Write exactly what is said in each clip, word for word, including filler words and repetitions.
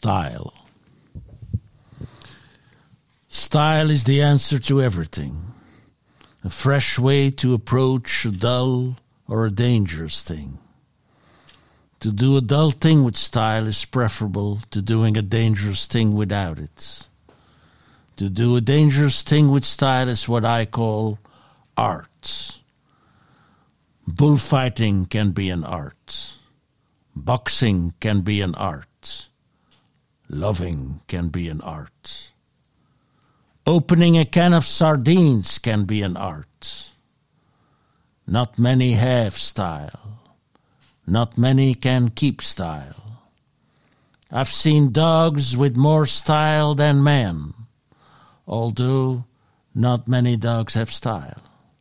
Style. Style is the answer to everything. A fresh way to approach a dull or a dangerous thing. To do a dull thing with style is preferable to doing a dangerous thing without it. To do a dangerous thing with style is what I call art. Bullfighting can be an art. Boxing can be an art. Loving can be an art. Opening a can of sardines can be an art. Not many have style. Not many can keep style. I've seen dogs with more style than men, although not many dogs have style.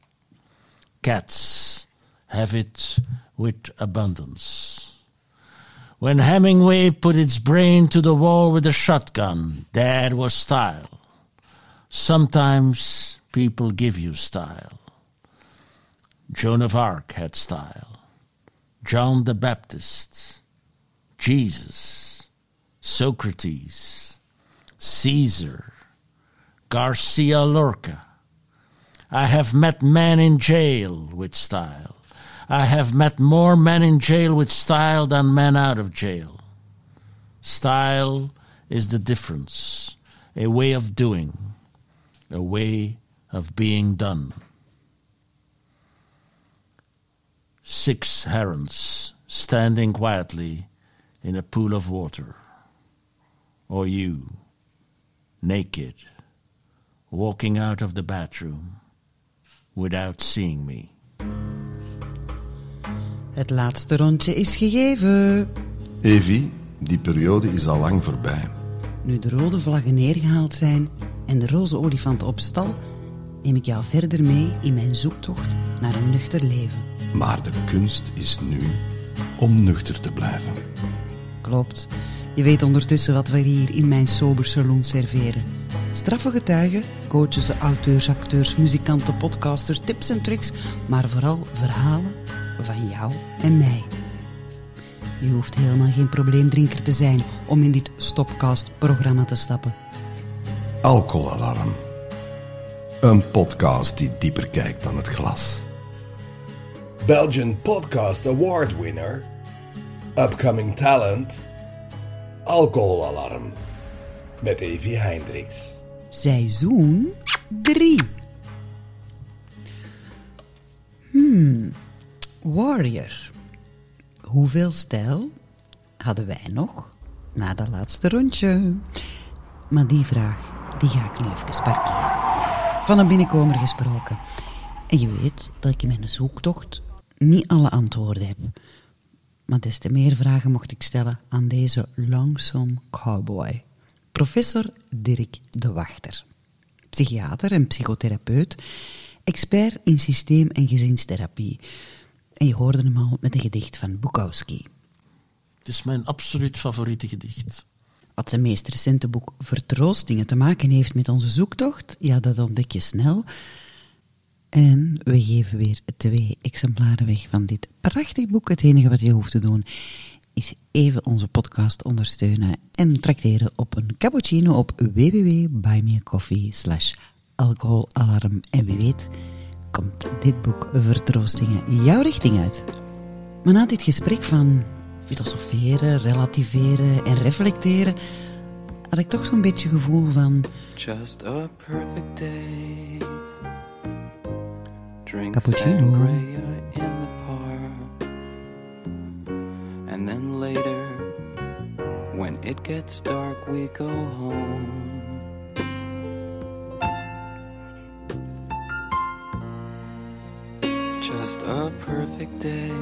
Cats have it with abundance. When Hemingway put its brain to the wall with a shotgun, that was style. Sometimes people give you style. Joan of Arc had style. John the Baptist, Jesus, Socrates, Caesar, Garcia Lorca. I have met men in jail with style. I have met more men in jail with style than men out of jail. Style is the difference, a way of doing, a way of being done. Six herons standing quietly in a pool of water. Or you, naked, walking out of the bathroom without seeing me. Het laatste rondje is gegeven. Evie, die periode is al lang voorbij. Nu de rode vlaggen neergehaald zijn en de roze olifant op stal, neem ik jou verder mee in mijn zoektocht naar een nuchter leven. Maar de kunst is nu om nuchter te blijven. Klopt. Je weet ondertussen wat we hier in mijn sober saloon serveren. Straffe getuigen, coaches, auteurs, acteurs, muzikanten, podcasters, tips en tricks, maar vooral verhalen van jou en mij. Je hoeft helemaal geen probleemdrinker te zijn om in dit Stopcast-programma te stappen. Alcoholalarm. Een podcast die dieper kijkt dan het glas. Belgian Podcast Award winner, upcoming talent, Alcoholalarm, met Evie Hendricks. Seizoen drie. Hmm, Warrior. Hoeveel stijl hadden wij nog na dat laatste rondje? Maar die vraag, die ga ik nu even parkeren. Van een binnenkomer gesproken. En je weet dat ik in mijn zoektocht niet alle antwoorden heb. Maar des te meer vragen mocht ik stellen aan deze lonesome cowboy. Professor Dirk de Wachter. Psychiater en psychotherapeut. Expert in systeem- en gezinstherapie. En je hoorde hem al met een gedicht van Bukowski. Het is mijn absoluut favoriete gedicht. Wat zijn meest recente boek Vertroostingen te maken heeft met onze zoektocht, ja, dat ontdek je snel. En we geven weer twee exemplaren weg van dit prachtig boek. Het enige wat je hoeft te doen is even onze podcast ondersteunen en trakteren op een cappuccino op www.buymeacoffee slash alcoholalarm. En wie weet komt dit boek Vertroostingen jouw richting uit. Maar na dit gesprek van filosoferen, relativeren en reflecteren had ik toch zo'n beetje gevoel van Just a perfect day. Drink Cappuccino. sangria in the park. And then later, when it gets dark, we go home. Just a perfect day.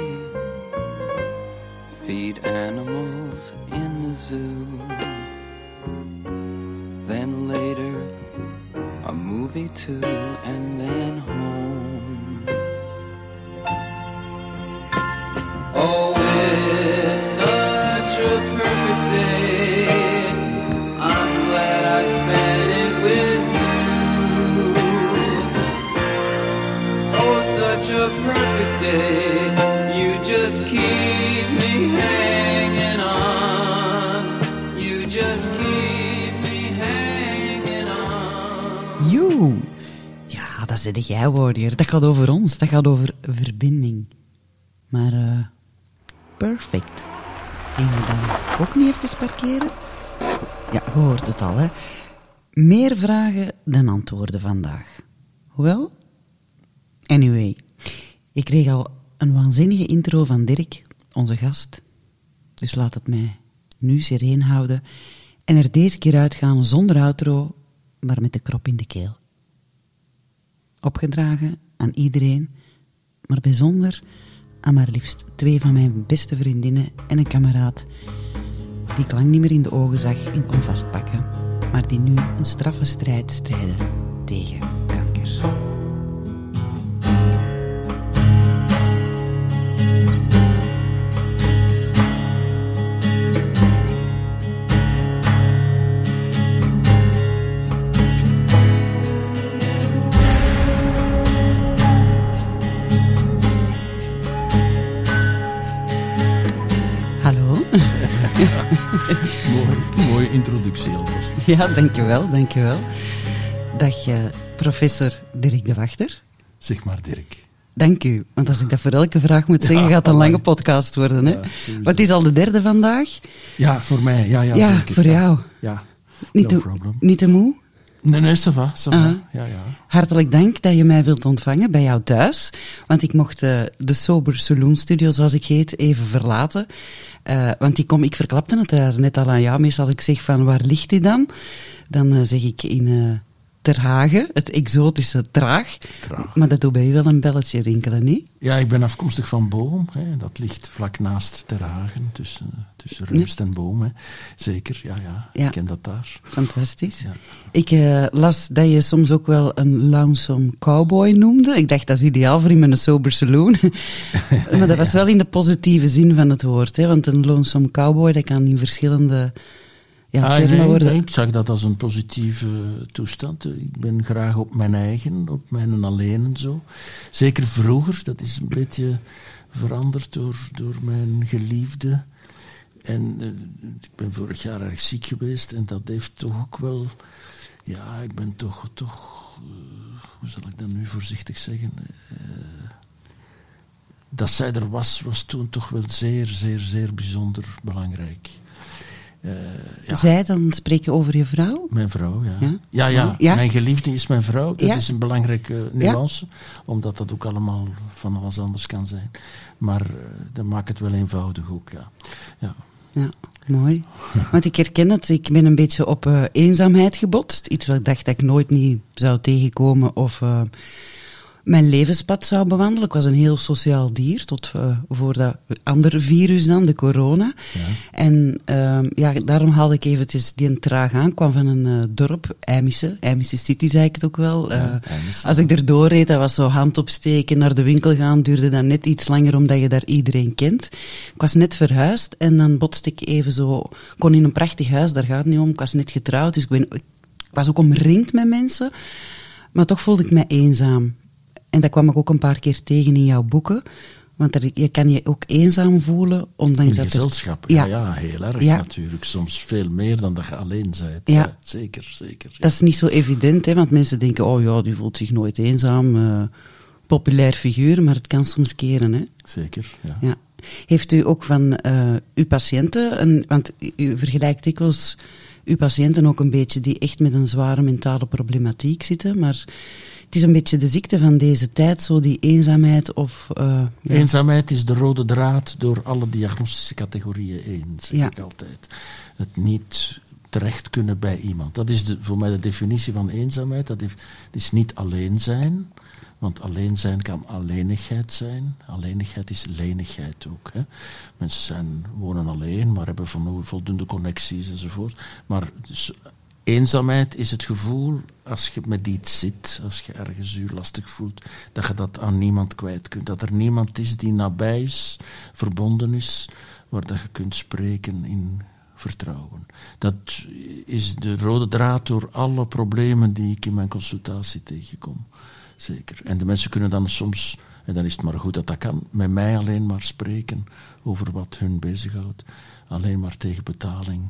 Feed animals in the zoo. Then later, a movie too, and then home. Oh, it's such a perfect day. I'm glad I spent it with you. Oh, such a perfect day. You just keep me hanging on. You zeg jij, Warrior? Dat gaat over ons, dat gaat over verbinding. Maar, uh, perfect. En we dan ook niet even parkeren? Ja, je hoort het al, hè. Meer vragen dan antwoorden vandaag. Hoewel? Anyway, ik kreeg al een waanzinnige intro van Dirk, onze gast. Dus laat het mij nu sereen houden en er deze keer uitgaan zonder outro, maar met de krop in de keel. Opgedragen aan iedereen, maar bijzonder aan maar liefst twee van mijn beste vriendinnen en een kameraad die ik lang niet meer in de ogen zag en kon vastpakken, maar die nu een straffe strijd strijden tegen kanker. Mooi, mooie introductie alvast. Ja, dankjewel, dankjewel. Dag, uh, professor Dirk de Wachter. Zeg maar, Dirk. Dank u, want als ik dat voor elke vraag moet zeggen, Ja, gaat het een lang. lange podcast worden. Hè? Ja, sowieso. Wat is al de derde vandaag? Ja, voor mij. Ja, ja, Ja, zeker. voor ja. jou. Ja, Niet, no te, problem. niet te moe? Nee, nee, ça va, ça va. Ah. Ja, ja. Hartelijk dank dat je mij wilt ontvangen bij jou thuis. Want ik mocht uh, de Sober Saloon Studio, zoals ik heet, even verlaten. Uh, want die kom, ik verklapte het daar net al aan jou. Meestal als ik zeg van waar ligt die dan? Dan uh, zeg ik in uh, Ter Hagen, het exotische Traag. Traag. Maar dat doet bij je wel een belletje rinkelen, niet? Ja, ik ben afkomstig van Boom. Hè. Dat ligt vlak naast Ter Hagen, tussen, tussen Rumst en Boom. Hè. Zeker, ja, ja, Ja. ik ken dat daar. Fantastisch. Ja. Ik uh, las dat je soms ook wel een lonesome cowboy noemde. Ik dacht, dat is ideaal voor in mijn sober saloon. Maar dat was wel in de positieve zin van het woord. Hè? Want een lonesome cowboy, dat kan in verschillende ja, Ah, termen nee, worden. nee, ik zag dat als een positieve toestand. Ik ben graag op mijn eigen, op mijn alleen en zo. Zeker vroeger, dat is een beetje veranderd door, door mijn geliefde. En uh, ik ben vorig jaar erg ziek geweest en dat heeft toch ook wel... Ja, ik ben toch... toch uh, hoe zal ik dat nu voorzichtig zeggen? Uh, dat zij er was, was toen toch wel zeer, zeer, zeer bijzonder belangrijk. Uh, ja. Zij, dan spreek je over je vrouw? Mijn vrouw, ja. Ja? Ja, ja. Ja? Mijn geliefde is mijn vrouw. Dat Ja? is een belangrijke nuance, omdat dat ook allemaal van alles anders kan zijn. Maar uh, dat maakt het wel eenvoudig ook, ja. Ja. Ja, mooi. Want ik herken het, ik ben een beetje op uh, eenzaamheid gebotst. Iets wat ik dacht dat ik nooit niet zou tegenkomen of uh, mijn levenspad zou bewandelen. Ik was een heel sociaal dier, tot uh, voor dat andere virus dan, de corona. Ja. En uh, ja, daarom haalde ik eventjes die traag aan. Ik kwam van een uh, dorp, Eimisse, Eimisse City zei ik het ook wel. Uh, Ja, Eimisse. als ik erdoor reed, dat was zo hand opsteken, naar de winkel gaan, duurde dat net iets langer omdat je daar iedereen kent. Ik was net verhuisd en dan botste ik even zo, ik kon in een prachtig huis, daar gaat het niet om, ik was net getrouwd, dus ik, ben, ik was ook omringd met mensen, maar toch voelde ik me eenzaam. En dat kwam ik ook een paar keer tegen in jouw boeken. Want er, je kan je ook eenzaam voelen. Ondanks In dat gezelschap, er, ja. ja, ja, heel erg Ja. natuurlijk. Soms veel meer dan dat je alleen bent. Ja. Ja, zeker, zeker. Ja. dat is niet zo evident, hè, want mensen denken, oh ja, die voelt zich nooit eenzaam. Uh, populair figuur, maar het kan soms keren. Hè. Zeker, ja. Ja. Heeft u ook van uh, uw patiënten, een, want u, u vergelijkt dikwijls uw patiënten ook een beetje die echt met een zware mentale problematiek zitten, maar het is een beetje de ziekte van deze tijd, zo die eenzaamheid of... Uh, ja. Eenzaamheid is de rode draad door alle diagnostische categorieën heen, zeg Ja. ik altijd. Het niet terecht kunnen bij iemand. Dat is de, voor mij de definitie van eenzaamheid. Dat heeft, het is niet alleen zijn, want alleen zijn kan alleenigheid zijn. Alleenigheid is lenigheid ook. Hè. Mensen zijn, wonen alleen, maar hebben voldoende connecties enzovoort. Maar dus, eenzaamheid is het gevoel, als je met iets zit, als je ergens je lastig voelt, dat je dat aan niemand kwijt kunt. Dat er niemand is die nabij is, verbonden is, waar dat je kunt spreken in vertrouwen. Dat is de rode draad door alle problemen die ik in mijn consultatie tegenkom. Zeker. En de mensen kunnen dan soms, en dan is het maar goed dat dat kan, met mij alleen maar spreken over wat hun bezighoudt. Alleen maar tegen betaling.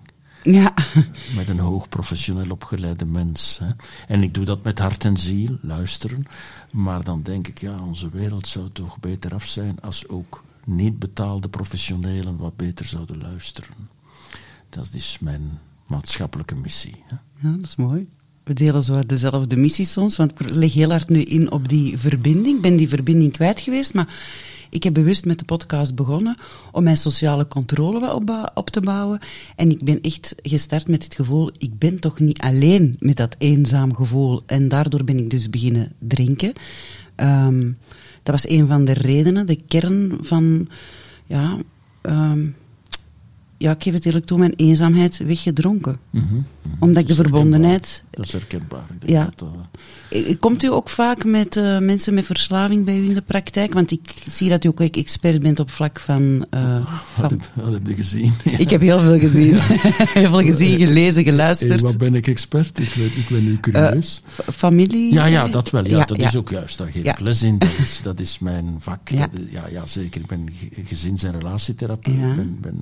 Ja. Met een hoog professioneel opgeleide mens. Hè. En ik doe dat met hart en ziel, luisteren. Maar dan denk ik, ja, onze wereld zou toch beter af zijn als ook niet betaalde professionelen wat beter zouden luisteren. Dat is mijn maatschappelijke missie. Hè. Ja, dat is mooi. We delen zo dezelfde missie soms, want ik leg heel hard nu in op die verbinding. Ik ben die verbinding kwijt geweest, maar ik heb bewust met de podcast begonnen om mijn sociale controle wat op, op te bouwen. En ik ben echt gestart met het gevoel, ik ben toch niet alleen met dat eenzaam gevoel. En daardoor ben ik dus beginnen drinken. Um, dat was een van de redenen, de kern van, ja... Um, Ja, ik geef het eerlijk toe, mijn eenzaamheid weggedronken. Mm-hmm, mm-hmm. Omdat ik de verbondenheid... Herkenbaar. Dat is herkenbaar. Ik denk Ja. dat, uh... Komt u ook vaak met uh, mensen met verslaving bij u in de praktijk? Want ik zie dat u ook expert bent op vlak van... Uh, van... Wat, heb, wat heb je gezien? Ja. Ik heb heel veel gezien. heel veel gezien, gelezen, geluisterd. Hey, wat ben ik expert? Ik, weet, ik ben nu curieus. Uh, familie? Ja, ja, dat wel. Ja, ja dat ja. is ook juist. Daar geef Ja. ik les in. Dat is, dat is mijn vak. Ja. Dat is, ja, ja, zeker. Ik ben ge- gezins- en relatietherapeut. Ik Ja. ben, ben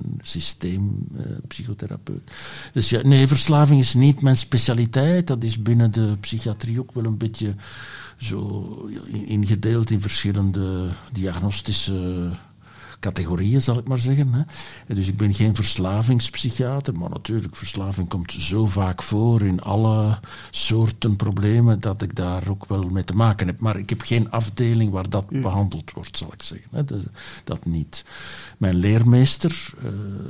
systeempsychotherapeut. Dus ja, nee, verslaving is niet mijn specialiteit. Dat is binnen de psychiatrie ook wel een beetje zo ingedeeld in verschillende diagnostische categorieën, zal ik maar zeggen. Hè. Dus ik ben geen verslavingspsychiater, maar natuurlijk, verslaving komt zo vaak voor in alle soorten problemen dat ik daar ook wel mee te maken heb. Maar ik heb geen afdeling waar dat mm. behandeld wordt, zal ik zeggen. Hè. Dat, dat niet. Mijn leermeester, uh,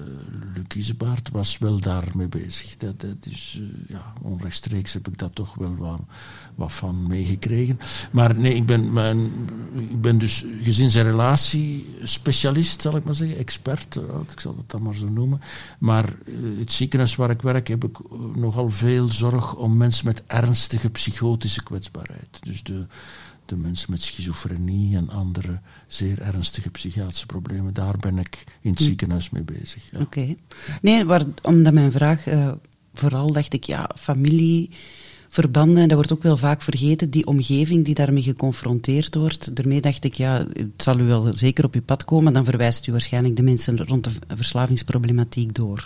Luc Isebaert, was wel daarmee bezig. Dat, dat is, uh, ja, onrechtstreeks heb ik dat toch wel wat, wat van meegekregen. Maar nee, ik ben, mijn, ik ben dus gezins- en relatiespecialist, zal ik maar zeggen, expert, ik zal dat dan maar zo noemen. Maar uh, het ziekenhuis waar ik werk heb ik uh, nogal veel zorg om mensen met ernstige psychotische kwetsbaarheid. Dus de, de mensen met schizofrenie en andere zeer ernstige psychiatrische problemen, daar ben ik in het hm. ziekenhuis mee bezig. Ja. Oké. Okay. Nee, waar, omdat mijn vraag, uh, vooral dacht ik, ja, familie... verbanden, en dat wordt ook wel vaak vergeten, die omgeving die daarmee geconfronteerd wordt. Daarmee dacht ik, ja, het zal u wel zeker op uw pad komen, dan verwijst u waarschijnlijk de mensen rond de verslavingsproblematiek door.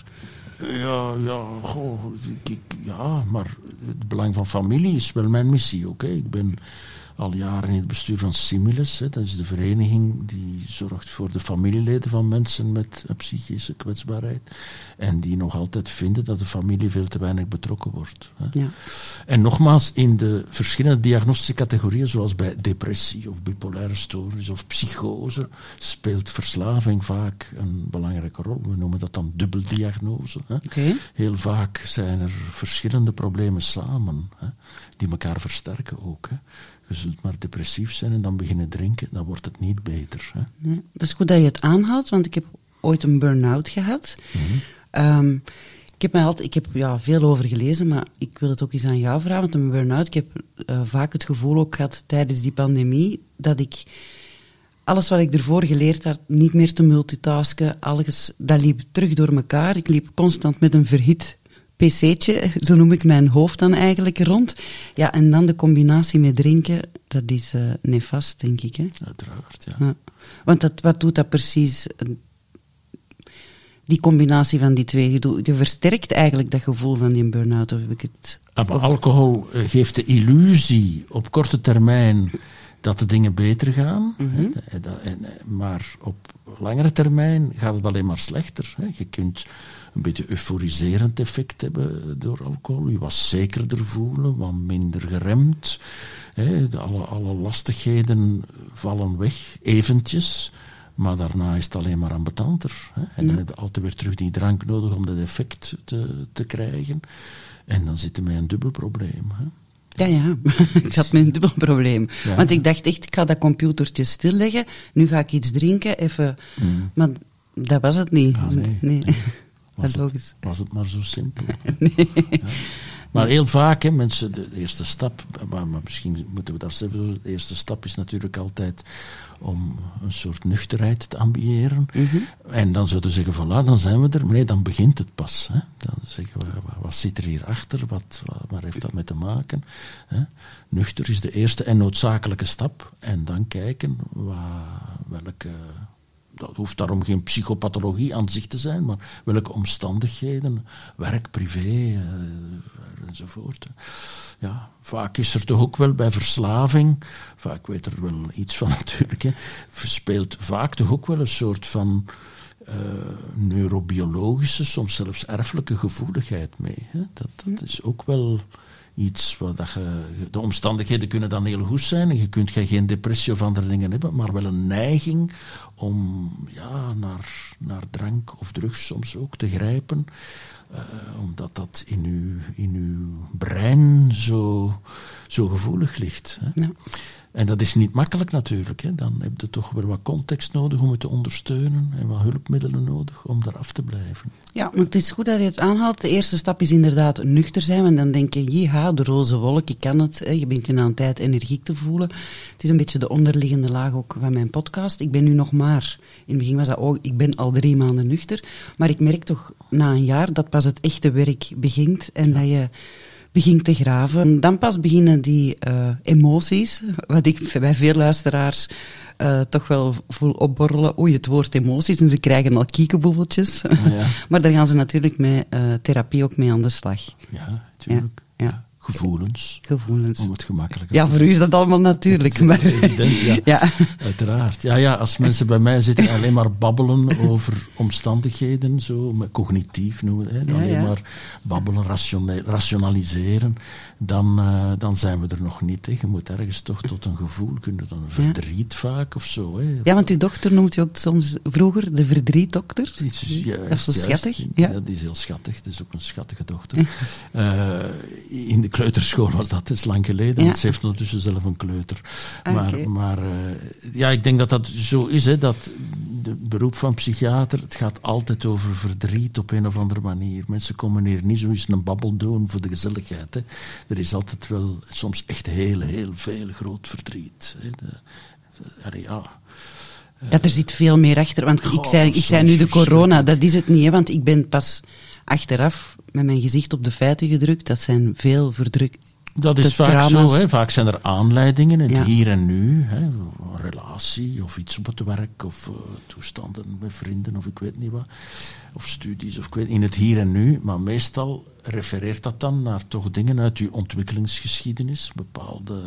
Ja, ja, goh, ik, ik, ja, maar het belang van familie is wel mijn missie, oké. Okay? Ik ben al jaren in het bestuur van Similes, hè, dat is de vereniging die zorgt voor de familieleden van mensen met een psychische kwetsbaarheid. En die nog altijd vinden dat de familie veel te weinig betrokken wordt. Hè. Ja. En nogmaals, in de verschillende diagnostische categorieën, zoals bij depressie of bipolaire stoornis of psychose, speelt verslaving vaak een belangrijke rol. We noemen dat dan dubbeldiagnose. Hè. Okay. Heel vaak zijn er verschillende problemen samen, hè, die elkaar versterken ook. Hè. Je zult maar depressief zijn en dan beginnen drinken, dan wordt het niet beter. Hè. Nee, dat is goed dat je het aanhaalt, want ik heb ooit een burn-out gehad. Mm-hmm. Um, ik heb, mij altijd, ik heb ja, veel over gelezen, maar ik wil het ook eens aan jou vragen, want een burn-out, ik heb uh, vaak het gevoel ook gehad tijdens die pandemie, dat ik alles wat ik ervoor geleerd had, niet meer te multitasken, alles, dat liep terug door elkaar. Ik liep constant met een verhit pc'tje, zo noem ik mijn hoofd dan eigenlijk rond. Ja, en dan de combinatie met drinken, dat is uh, nefast, denk ik. Hè? Uiteraard, ja. ja. Want dat, wat doet dat precies, die combinatie van die twee? Je, je versterkt eigenlijk dat gevoel van die burn-out, of heb ik het... Ah, maar alcohol uh, geeft de illusie op korte termijn dat de dingen beter gaan. Mm-hmm. Hè, dat, en, maar op langere termijn gaat het alleen maar slechter. Hè. Je kunt een beetje euforiserend effect hebben door alcohol. Je was zekerder voelen, wat minder geremd. Hè. De, alle, alle lastigheden vallen weg, eventjes. Maar daarna is het alleen maar ambetanter. Hè. En ja. dan heb je altijd weer terug die drank nodig om dat effect te, te krijgen. En dan zitten we met een dubbel probleem. Hè. Ja, ja. ik had met een dubbel probleem. Ja. Want ik dacht echt, ik ga dat computertje stilleggen. Nu ga ik iets drinken, even... Mm. Maar dat was het niet. Ah, nee. nee. nee. Was, het, was het maar zo simpel. nee. Ja. Maar heel vaak, hè, mensen, de, de eerste stap... Maar, maar misschien moeten we daar zelf over... De eerste stap is natuurlijk altijd om een soort nuchterheid te ambiëren. Mm-hmm. En dan zouden ze zeggen, voilà, dan zijn we er. Maar nee, dan begint het pas. Hè. Dan zeggen we, wat, wat zit er hier achter? Wat, wat, waar heeft dat mee te maken? Hè? Nuchter is de eerste en noodzakelijke stap. En dan kijken wat, welke dat hoeft daarom geen psychopathologie aan zich te zijn, maar welke omstandigheden, werk, privé, uh, enzovoort. Ja, vaak is er toch ook wel bij verslaving, vaak weet er wel iets van natuurlijk, hè, speelt vaak toch ook wel een soort van uh, neurobiologische, soms zelfs erfelijke gevoeligheid mee. Hè. Dat, dat is ook wel iets wat dat je, de omstandigheden kunnen dan heel goed zijn en je kunt geen depressie of andere dingen hebben, maar wel een neiging om ja, naar, naar drank of drugs soms ook te grijpen, uh, omdat dat in uw, in uw brein zo, zo gevoelig ligt. Hè. Ja. En dat is niet makkelijk natuurlijk. Hè. Dan heb je toch weer wat context nodig om het te ondersteunen en wat hulpmiddelen nodig om daar af te blijven. Ja, maar het is goed dat je het aanhaalt. De eerste stap is inderdaad nuchter zijn. En dan denk je, jeha, de roze wolk, ik kan het. Hè. Je bent in aan tijd energiek te voelen. Het is een beetje de onderliggende laag ook van mijn podcast. Ik ben nu nog maar, in het begin was dat ook, ik ben al drie maanden nuchter. Maar ik merk toch na een jaar dat pas het echte werk begint en dat je begint te graven. Dan pas beginnen die uh, emoties, wat ik bij veel luisteraars uh, toch wel voel opborrelen. Oei, het woord emoties, en ze krijgen al kiekenboebeltjes. Ja. Maar daar gaan ze natuurlijk met uh, therapie ook mee aan de slag. Ja, natuurlijk. Ja, ja. Gevoelens. Gevoelens. Om het gemakkelijker ja, voor u is dat allemaal natuurlijk. Maar evident, ja. ja. Uiteraard. Ja, ja, als mensen bij mij zitten alleen maar babbelen over omstandigheden, zo, met cognitief noemen we het, alleen ja, ja. maar babbelen, rationa- rationaliseren, dan, uh, dan zijn we er nog niet. Hè. Je moet ergens toch tot een gevoel kunnen, dan een verdriet ja. vaak of zo. Hè. Ja, want uw dochter noemt je ook soms vroeger de verdrietdokter. Is, juist, dat is zo schattig. Ja. Ja. ja, die is heel schattig. Dat is ook een schattige dochter. uh, in de kleuterschool was dat, dat is lang geleden. Ja. Ze heeft ondertussen zelf een kleuter. Maar, okay. maar uh, ja, ik denk dat dat zo is, hè, dat de beroep van psychiater, het gaat altijd over verdriet op een of andere manier. Mensen komen hier niet zo eens een babbel doen voor de gezelligheid. Hè. Er is altijd wel, soms echt heel, heel veel groot verdriet. Hè. De, de, ja... Ja, er zit veel meer achter, want Goh, ik zei, ik zei nu de corona, dat is het niet, hè, want ik ben pas achteraf met mijn gezicht op de feiten gedrukt. Dat zijn veel verdrukt. Dat is vaak trauma's. Zo, hè. Vaak zijn er aanleidingen in het ja. hier en nu, hè. Een relatie of iets op het werk of uh, toestanden met vrienden of ik weet niet wat, of studies of ik weet in het hier en nu, maar meestal refereert dat dan naar toch dingen uit uw ontwikkelingsgeschiedenis, bepaalde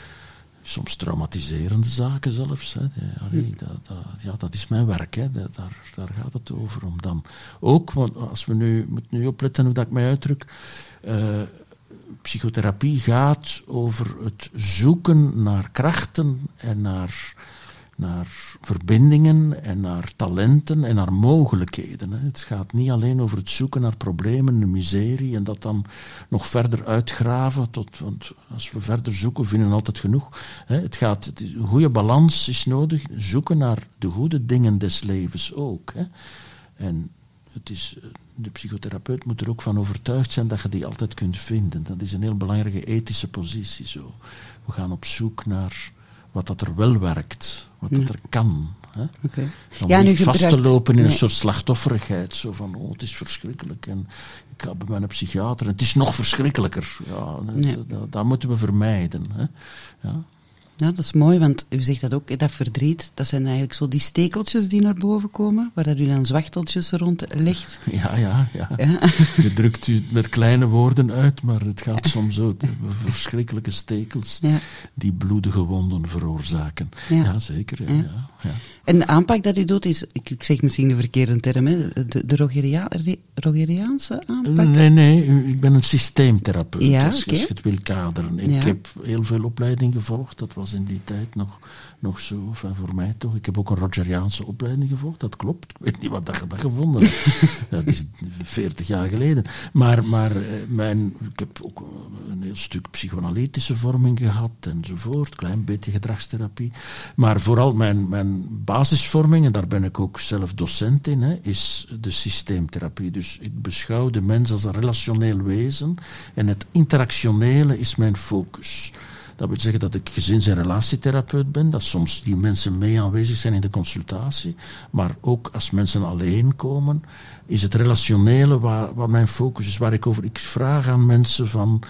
soms traumatiserende zaken zelfs. Hè. Allee, dat, dat, ja, dat is mijn werk. Hè. Dat, daar, daar gaat het over. Om dan ook, want als we nu, moet nu opletten hoe dat ik mij uitdruk, uh, psychotherapie gaat over het zoeken naar krachten en naar, naar verbindingen en naar talenten en naar mogelijkheden. Hè. Het gaat niet alleen over het zoeken naar problemen en miserie en dat dan nog verder uitgraven, tot, want als we verder zoeken, vinden we altijd genoeg. Hè. Het gaat, het is, een goede balans is nodig, zoeken naar de goede dingen des levens ook. Hè. En het is, de psychotherapeut moet er ook van overtuigd zijn dat je die altijd kunt vinden. Dat is een heel belangrijke ethische positie. Zo. We gaan op zoek naar wat dat er wel werkt, wat dat er kan. Hè? Okay. Dan ja, niet vast te lopen in nee. een soort slachtofferigheid. Zo van, oh, het is verschrikkelijk. En ik ga bij mijn psychiater en het is nog verschrikkelijker. Ja, nee. dat, dat, dat moeten we vermijden. Hè? Ja. Ja, dat is mooi, want u zegt dat ook, dat verdriet, dat zijn eigenlijk zo die stekeltjes die naar boven komen, waar dat u dan zwachteltjes rond legt. Ja, ja, ja. ja. Je drukt u met kleine woorden uit, maar het gaat soms zo, verschrikkelijke stekels ja. die bloedige wonden veroorzaken. Ja, ja zeker. Ja, ja. Ja, ja. En de aanpak dat u doet is, ik, ik zeg misschien de verkeerde term, hè, de, de Rogeria, Rogeriaanse aanpak? Nee, nee, ik ben een systeemtherapeut, ja, als okay. je het wil kaderen. Ik ja. heb heel veel opleiding gevolgd, dat was in die tijd nog, nog zo, enfin voor mij toch. Ik heb ook een Rogeriaanse opleiding gevolgd, dat klopt. Ik weet niet wat dat je dat gevonden hebt. Dat is veertig jaar geleden. Maar, maar mijn, ik heb ook een heel stuk psychoanalytische vorming gehad enzovoort, klein beetje gedragstherapie. Maar vooral mijn, mijn basisvorming, en daar ben ik ook zelf docent in, hè, is de systeemtherapie. Dus ik beschouw de mens als een relationeel wezen en het interactionele is mijn focus. Dat wil zeggen dat ik gezins- en relatietherapeut ben, dat soms die mensen mee aanwezig zijn in de consultatie, maar ook als mensen alleen komen, is het relationele waar, waar mijn focus is, waar ik over, ik vraag aan mensen van,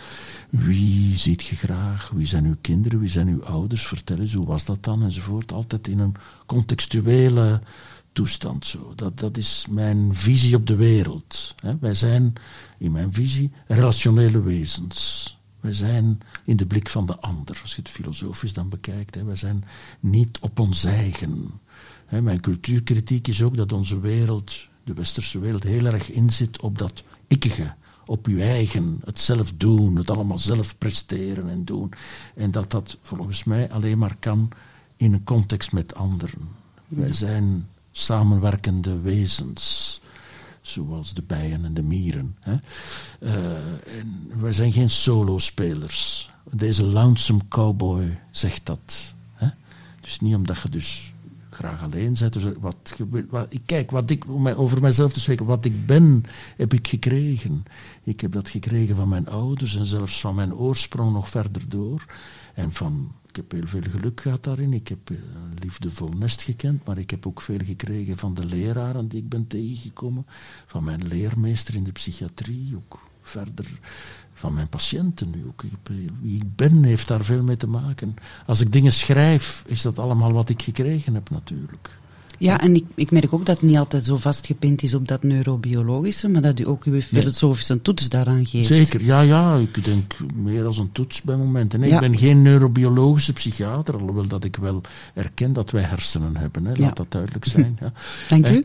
wie ziet je graag, wie zijn uw kinderen, wie zijn uw ouders, vertel eens, hoe was dat dan, enzovoort, altijd in een contextuele toestand zo. Dat, dat is mijn visie op de wereld. Hè. Wij zijn, in mijn visie, relationele wezens. Wij zijn in de blik van de ander, als je het filosofisch dan bekijkt. Hè. Wij zijn niet op ons eigen. Hè. Mijn cultuurkritiek is ook dat onze wereld, de westerse wereld, heel erg inzit op dat ikkige. Op uw eigen, het zelf doen, het allemaal zelf presteren en doen. En dat dat volgens mij alleen maar kan in een context met anderen. Wij zijn samenwerkende wezens, zoals de bijen en de mieren. Hè. Uh, en wij zijn geen solospelers. Deze lonesome cowboy zegt dat. Hè. Dus niet omdat je dus graag alleen bent. Dus wat, wat, kijk, wat ik, om over mijzelf te spreken, wat ik ben, heb ik gekregen. Ik heb dat gekregen van mijn ouders en zelfs van mijn oorsprong nog verder door. En van... Ik heb heel veel geluk gehad daarin. Ik heb een liefdevol nest gekend, maar ik heb ook veel gekregen van de leraren die ik ben tegengekomen, van mijn leermeester in de psychiatrie, ook verder van mijn patiënten nu ook. Wie ik ben heeft daar veel mee te maken. Als ik dingen schrijf, is dat allemaal wat ik gekregen heb natuurlijk. Ja, en ik, ik merk ook dat het niet altijd zo vastgepind is op dat neurobiologische, maar dat u ook uw filosofische toets daaraan geeft. Zeker, ja, ja. Ik denk meer als een toets bij momenten. Nee, ja. Ik ben geen neurobiologische psychiater, alhoewel dat ik wel erken dat wij hersenen hebben. Hè. Laat ja. dat duidelijk zijn. Ja. Dank u.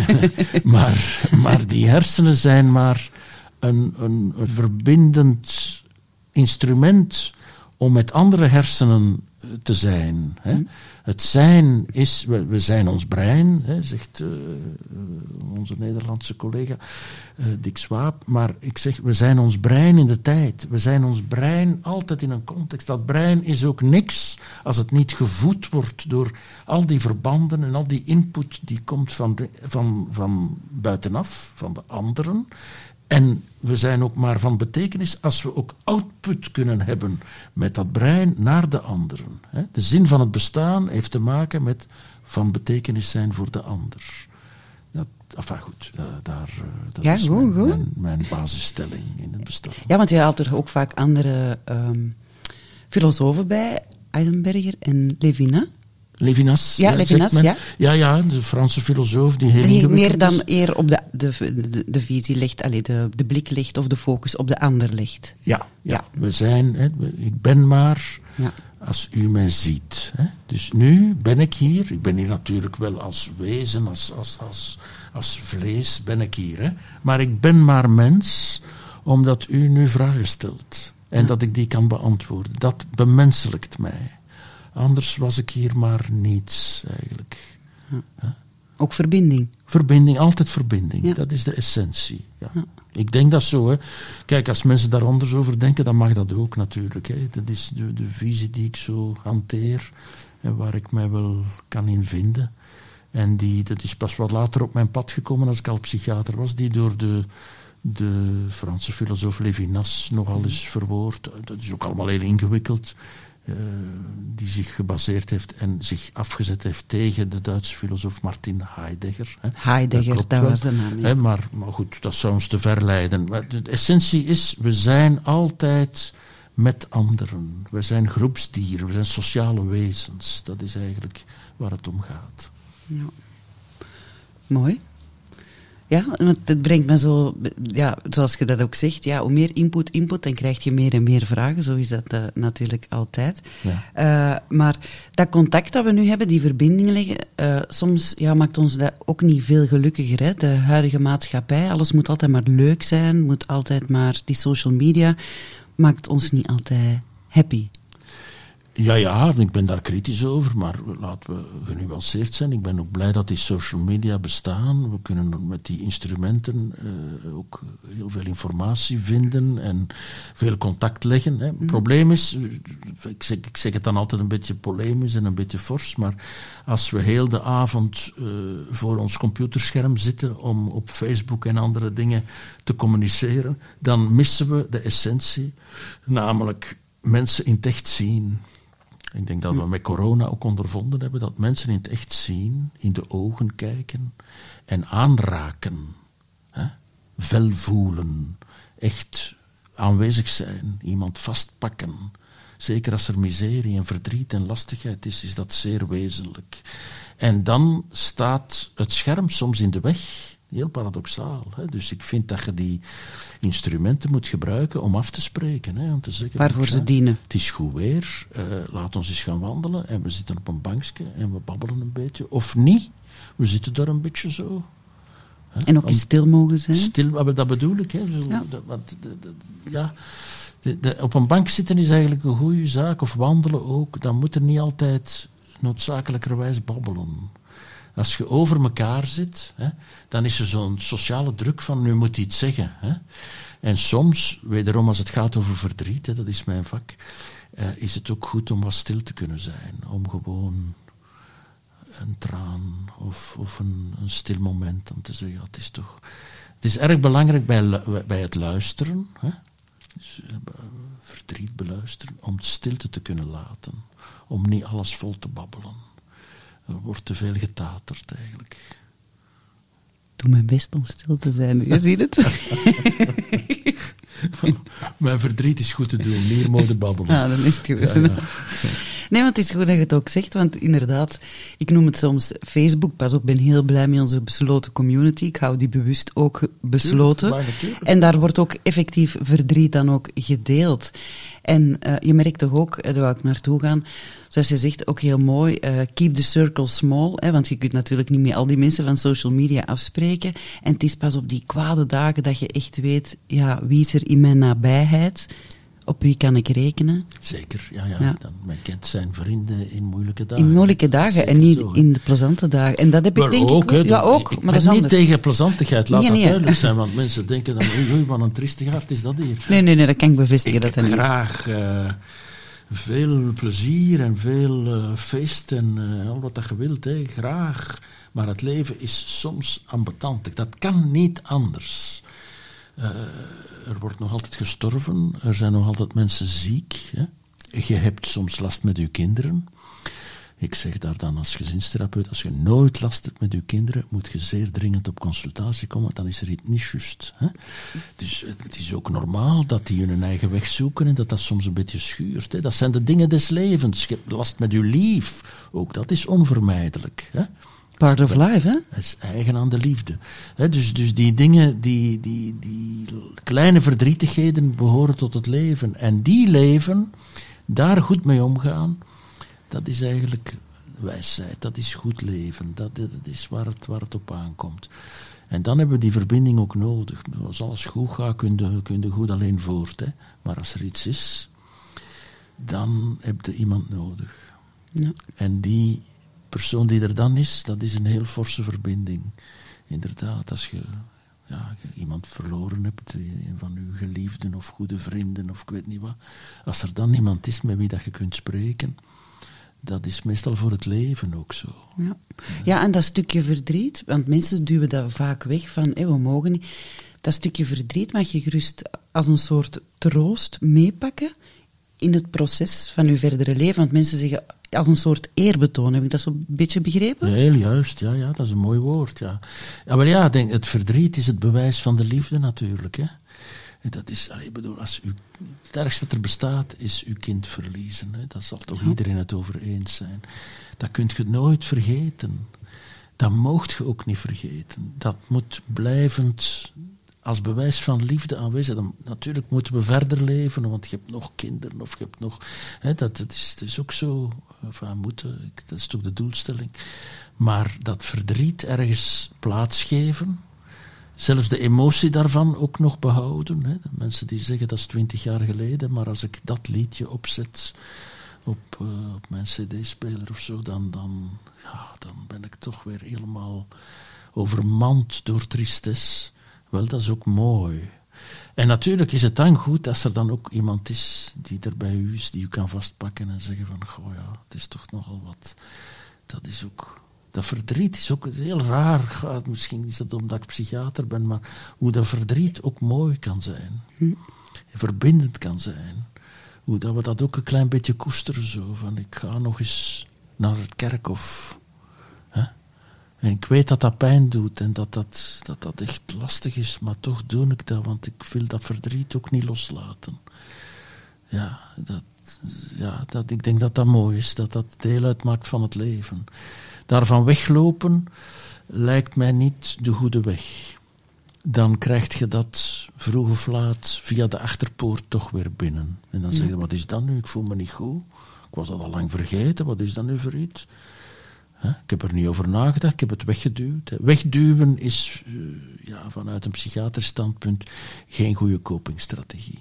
maar, maar die hersenen zijn maar een, een, een verbindend instrument om met andere hersenen te zijn. Hè. Mm. Het zijn is, we, we zijn ons brein, hè, zegt uh, onze Nederlandse collega uh, Dick Swaap. Maar ik zeg, we zijn ons brein in de tijd. We zijn ons brein altijd in een context. Dat brein is ook niks als het niet gevoed wordt door al die verbanden en al die input die komt van, van, van buitenaf, van de anderen. En we zijn ook maar van betekenis als we ook output kunnen hebben met dat brein naar de anderen. De zin van het bestaan heeft te maken met van betekenis zijn voor de ander. Dat, enfin goed, daar, dat ja, is goed, mijn, goed. Mijn, mijn basisstelling in het bestaan. Ja, want je haalt er ook vaak andere um, filosofen bij, Heisenberger en Levinas. Levinas, ja, ja, Levinas, men. ja. Ja, ja, de Franse filosoof die heel die ingewikkeld meer dan is. eer op de, de, de, de visie legt, allee, de, de blik legt of de focus op de ander legt. Ja, ja. Ja. we zijn, hè, ik ben maar ja. als u mij ziet. Hè. Dus nu ben ik hier, ik ben hier natuurlijk wel als wezen, als, als, als, als vlees ben ik hier. Hè. Maar ik ben maar mens, omdat u nu vragen stelt. En ja. dat ik die kan beantwoorden. Dat bemenselijkt mij. Anders was ik hier maar niets, eigenlijk. Ja. Ja. Ook verbinding. Verbinding, altijd verbinding. Ja. Dat is de essentie. Ja. Ja. Ik denk dat zo. Hè. Kijk, als mensen daar anders over denken, dan mag dat ook natuurlijk. Hè. Dat is de, de visie die ik zo hanteer en waar ik mij wel kan in vinden. En die, dat is pas wat later op mijn pad gekomen als ik al psychiater was, die door de, de Franse filosoof Levinas nogal is verwoord. Dat is ook allemaal heel ingewikkeld. Uh, die zich gebaseerd heeft en zich afgezet heeft tegen de Duitse filosoof Martin Heidegger. Hè. Heidegger, dat, dat was de naam. Ja. Hè, maar, maar goed, dat zou ons te ver leiden. Maar de essentie is, we zijn altijd met anderen. We zijn groepsdieren, we zijn sociale wezens. Dat is eigenlijk waar het om gaat. Ja. Mooi. Ja, want het brengt me zo, ja, zoals je dat ook zegt, ja, hoe meer input, input, dan krijg je meer en meer vragen. Zo is dat uh, natuurlijk altijd. Ja. Uh, maar dat contact dat we nu hebben, die verbinding leggen, uh, soms ja, maakt ons dat ook niet veel gelukkiger. Hè? De huidige maatschappij, alles moet altijd maar leuk zijn, moet altijd maar, die social media maakt ons niet altijd happy. Ja, ja, ik ben daar kritisch over, maar laten we genuanceerd zijn. Ik ben ook blij dat die social media bestaan. We kunnen met die instrumenten uh, ook heel veel informatie vinden en veel contact leggen. Hè. Het mm. probleem is, ik zeg, ik zeg het dan altijd een beetje polemisch en een beetje fors, maar als we heel de avond uh, voor ons computerscherm zitten om op Facebook en andere dingen te communiceren, dan missen we de essentie, namelijk mensen in het echt zien. Ik denk dat we met corona ook ondervonden hebben dat mensen in het echt zien, in de ogen kijken en aanraken, hè? Vel voelen, echt aanwezig zijn, iemand vastpakken, Zeker als er miserie en verdriet en lastigheid is, is dat zeer wezenlijk. En dan staat het scherm soms in de weg. Heel paradoxaal. Hè? Dus ik vind dat je die instrumenten moet gebruiken om af te spreken. Hè? Om te zeggen, Waarvoor ja, ze dienen. Het is goed weer, uh, laat ons eens gaan wandelen en we zitten op een bankje en we babbelen een beetje. Of niet, we zitten daar een beetje zo. Hè? En ook eens stil mogen zijn. Stil, dat bedoel ik. Hè? Zo, Ja. dat, want, de, de, ja, de, de, op een bank zitten is eigenlijk een goede zaak, of wandelen ook. Dan moet er niet altijd noodzakelijkerwijs babbelen. Als je over elkaar zit, hè, dan is er zo'n sociale druk van, nu moet je iets zeggen. Hè. En soms, wederom als het gaat over verdriet, hè, dat is mijn vak, eh, is het ook goed om wat stil te kunnen zijn. Om gewoon een traan of, of een, een stil moment om te zeggen, ja, het is toch... Het is erg belangrijk bij, lu- bij het luisteren, hè. Dus, eh, verdriet beluisteren, om stilte te kunnen laten. Om niet alles vol te babbelen. Er wordt te veel getaterd, eigenlijk. Doe mijn best om stil te zijn. Je ziet het? Mijn verdriet is goed te doen. Meer mode babbelen. Ja, dan is het goed. Ja, ja. Nee, want het is goed dat je het ook zegt, want inderdaad, ik noem het soms Facebook, pas op, ik ben heel blij met onze besloten community, ik hou die bewust ook besloten. Tuurlijk, maar natuurlijk. En daar wordt ook effectief verdriet dan ook gedeeld. En uh, je merkt toch ook, daar wou ik naartoe gaan, zoals je zegt, ook heel mooi, uh, keep the circle small, hè, want je kunt natuurlijk niet met al die mensen van social media afspreken. En het is pas op die kwade dagen dat je echt weet, ja, wie is er in mijn nabijheid? Op wie kan ik rekenen? Zeker, ja, ja. Ja. Dan, men kent zijn vrienden in moeilijke dagen. In moeilijke dagen Zeker en niet zo, hè. in de plezante dagen. En dat heb ik Maar denk ook, ik... hè, ja, dat- ook, ik maar dat ben is niet anders. tegen plezantigheid, laat Nee, dat nee. duidelijk zijn, want mensen denken dan, oei, oei, wat een triestig hart is dat hier. Nee, nee, nee, dat kan ik bevestigen Ik dat heb dat niet. graag eh, veel plezier en veel eh, feest en eh, al wat dat je wilt, hè, graag. Maar het leven is soms ambetant. Dat kan niet anders. Uh, er wordt nog altijd gestorven, er zijn nog altijd mensen ziek. Hè. Je hebt soms last met je kinderen. Ik zeg daar dan als gezinstherapeut, als je nooit last hebt met je kinderen, moet je zeer dringend op consultatie komen, dan is er iets niet juist. Hè? Dus het is ook normaal dat die hun eigen weg zoeken en dat dat soms een beetje schuurt. Hè? Dat zijn de dingen des levens. Je hebt last met je lief, ook dat is onvermijdelijk. Hè? Part of life, hè? Dat is eigen aan de liefde. He, dus, dus die dingen, die, die, die kleine verdrietigheden behoren tot het leven. En die leven, daar goed mee omgaan, dat is eigenlijk wijsheid. Dat is goed leven. Dat, dat is waar het, waar het op aankomt. En dan hebben we die verbinding ook nodig. Als alles goed gaat, kun je, kun je goed alleen voort. Hè. Maar als er iets is, dan heb je iemand nodig. Ja. En die persoon die er dan is, dat is een heel forse verbinding. Inderdaad, als je, ja, je iemand verloren hebt, een van uw geliefden of goede vrienden of ik weet niet wat, als er dan iemand is met wie dat je kunt spreken, dat is meestal voor het leven ook zo. Ja. Ja, en dat stukje verdriet, want mensen duwen dat vaak weg van, hé, we mogen niet. Dat stukje verdriet mag je gerust als een soort troost meepakken in het proces van je verdere leven. Want mensen zeggen, als een soort eerbetoon, heb ik dat zo'n beetje begrepen? Heel juist, ja, ja, dat is een mooi woord, ja. Ja, maar ja, ik denk, het verdriet is het bewijs van de liefde natuurlijk, hè. En dat is, allee, ik bedoel, als u, het ergste dat er bestaat, is uw kind verliezen. Hè. Dat zal toch Ja. iedereen het over eens zijn. Dat kunt je nooit vergeten. Dat moogt je ook niet vergeten. Dat moet blijvend als bewijs van liefde aanwezig. Dan, natuurlijk moeten we verder leven, want je hebt nog kinderen of je hebt nog... Hè, dat, dat, is, dat is ook zo... Enfin, moeten, dat is toch de doelstelling. Maar dat verdriet ergens plaatsgeven... Zelfs de emotie daarvan ook nog behouden. Hè. De mensen die zeggen dat is twintig jaar geleden, maar als ik dat liedje opzet op, uh, op mijn cd-speler of zo, dan, dan, ja, dan ben ik toch weer helemaal overmand door tristesse. Wel, dat is ook mooi. En natuurlijk is het dan goed als er dan ook iemand is die er bij u is, die u kan vastpakken en zeggen van, goh ja, het is toch nogal wat. Dat is ook... Dat verdriet is ook heel raar. Ja, misschien is dat omdat ik psychiater ben, maar hoe dat verdriet ook mooi kan zijn. Hm. Verbindend kan zijn. Hoe dat we dat ook een klein beetje koesteren. Zo, van ik ga nog eens naar het kerkhof. Hè? En ik weet dat dat pijn doet en dat dat, dat dat echt lastig is, maar toch doe ik dat, want ik wil dat verdriet ook niet loslaten. Ja, dat, ja, dat, ik denk dat dat mooi is, dat dat deel uitmaakt van het leven. Daarvan weglopen lijkt mij niet de goede weg. Dan krijg je dat vroeg of laat via de achterpoort toch weer binnen. En dan Ja. zeg je, wat is dat nu? Ik voel me niet goed. Ik was dat al lang vergeten. Wat is dat nu voor iets? Hè? Ik heb er niet over nagedacht. Ik heb het weggeduwd. Hè. Wegduwen is uh, ja, vanuit een psychiatrisch standpunt geen goede copingstrategie.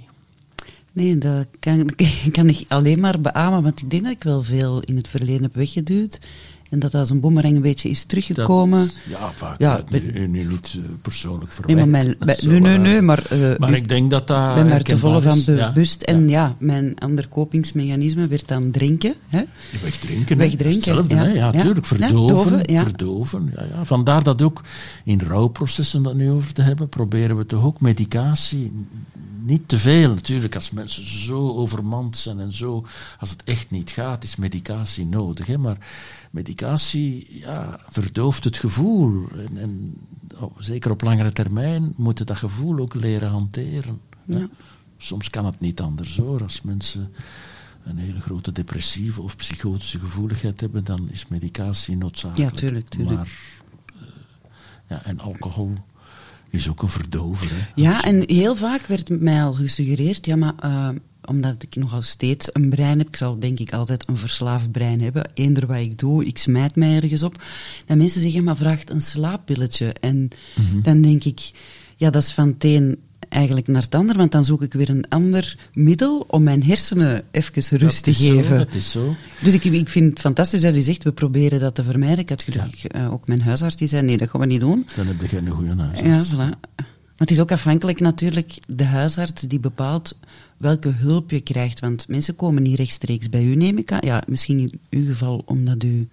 Nee, dat kan, kan ik alleen maar beamen, want ik denk dat ik wel veel in het verleden heb weggeduwd. En dat als een boemerang een beetje is teruggekomen. Dat, ja, vaak. Ja, Ja, nu, nu, nu niet uh, persoonlijk verwijt. Nee, maar, mijn, bij, nee, nee, nee, maar, uh, maar ik denk dat dat ik ben daar te volle van is. bewust. Ja, en ja. ja, mijn ander kopingsmechanisme werd dan drinken. Hè? Wegdrinken. Wegdrinken, Hetzelfde, ja. hè? Ja, Ja. tuurlijk. Ja, Verdoven. doven, ja. verdoven ja, ja. Vandaar dat ook in rouwprocessen, om dat nu over te hebben, proberen we toch ook medicatie. Niet te veel, natuurlijk. Als mensen zo overmand zijn en zo, als het echt niet gaat, is medicatie nodig. Hè? Maar medicatie ja, verdooft het gevoel. En, en oh, zeker op langere termijn moeten dat gevoel ook leren hanteren. Hè? Ja. Soms kan het niet anders hoor. Als mensen een hele grote depressieve of psychotische gevoeligheid hebben, dan is medicatie noodzakelijk. Ja, tuurlijk, tuurlijk. Maar, uh, ja, en alcohol is ook een verdover. Hè? Ja, en heel vaak werd mij al gesuggereerd, ja, maar uh, omdat ik nogal steeds een brein heb, ik zal denk ik altijd een verslaafd brein hebben, eender wat ik doe, ik smijt mij ergens op, dat mensen zeggen, maar vraagt een slaappilletje. En Mhm. dan denk ik, ja, dat is van het een eigenlijk naar het ander, want dan zoek ik weer een ander middel om mijn hersenen even rust te Dat is zo, geven. dat is zo. Dus ik, ik vind het fantastisch dat u zegt, we proberen dat te vermijden. Ik had gelukkig uh, ook mijn huisarts die zei, nee, dat gaan we niet doen. Dan heb je geen goede Ja, huisarts. voilà. Maar het is ook afhankelijk natuurlijk, de huisarts die bepaalt welke hulp je krijgt. Want mensen komen niet rechtstreeks bij u, neem ik aan. Ja, misschien in uw geval omdat u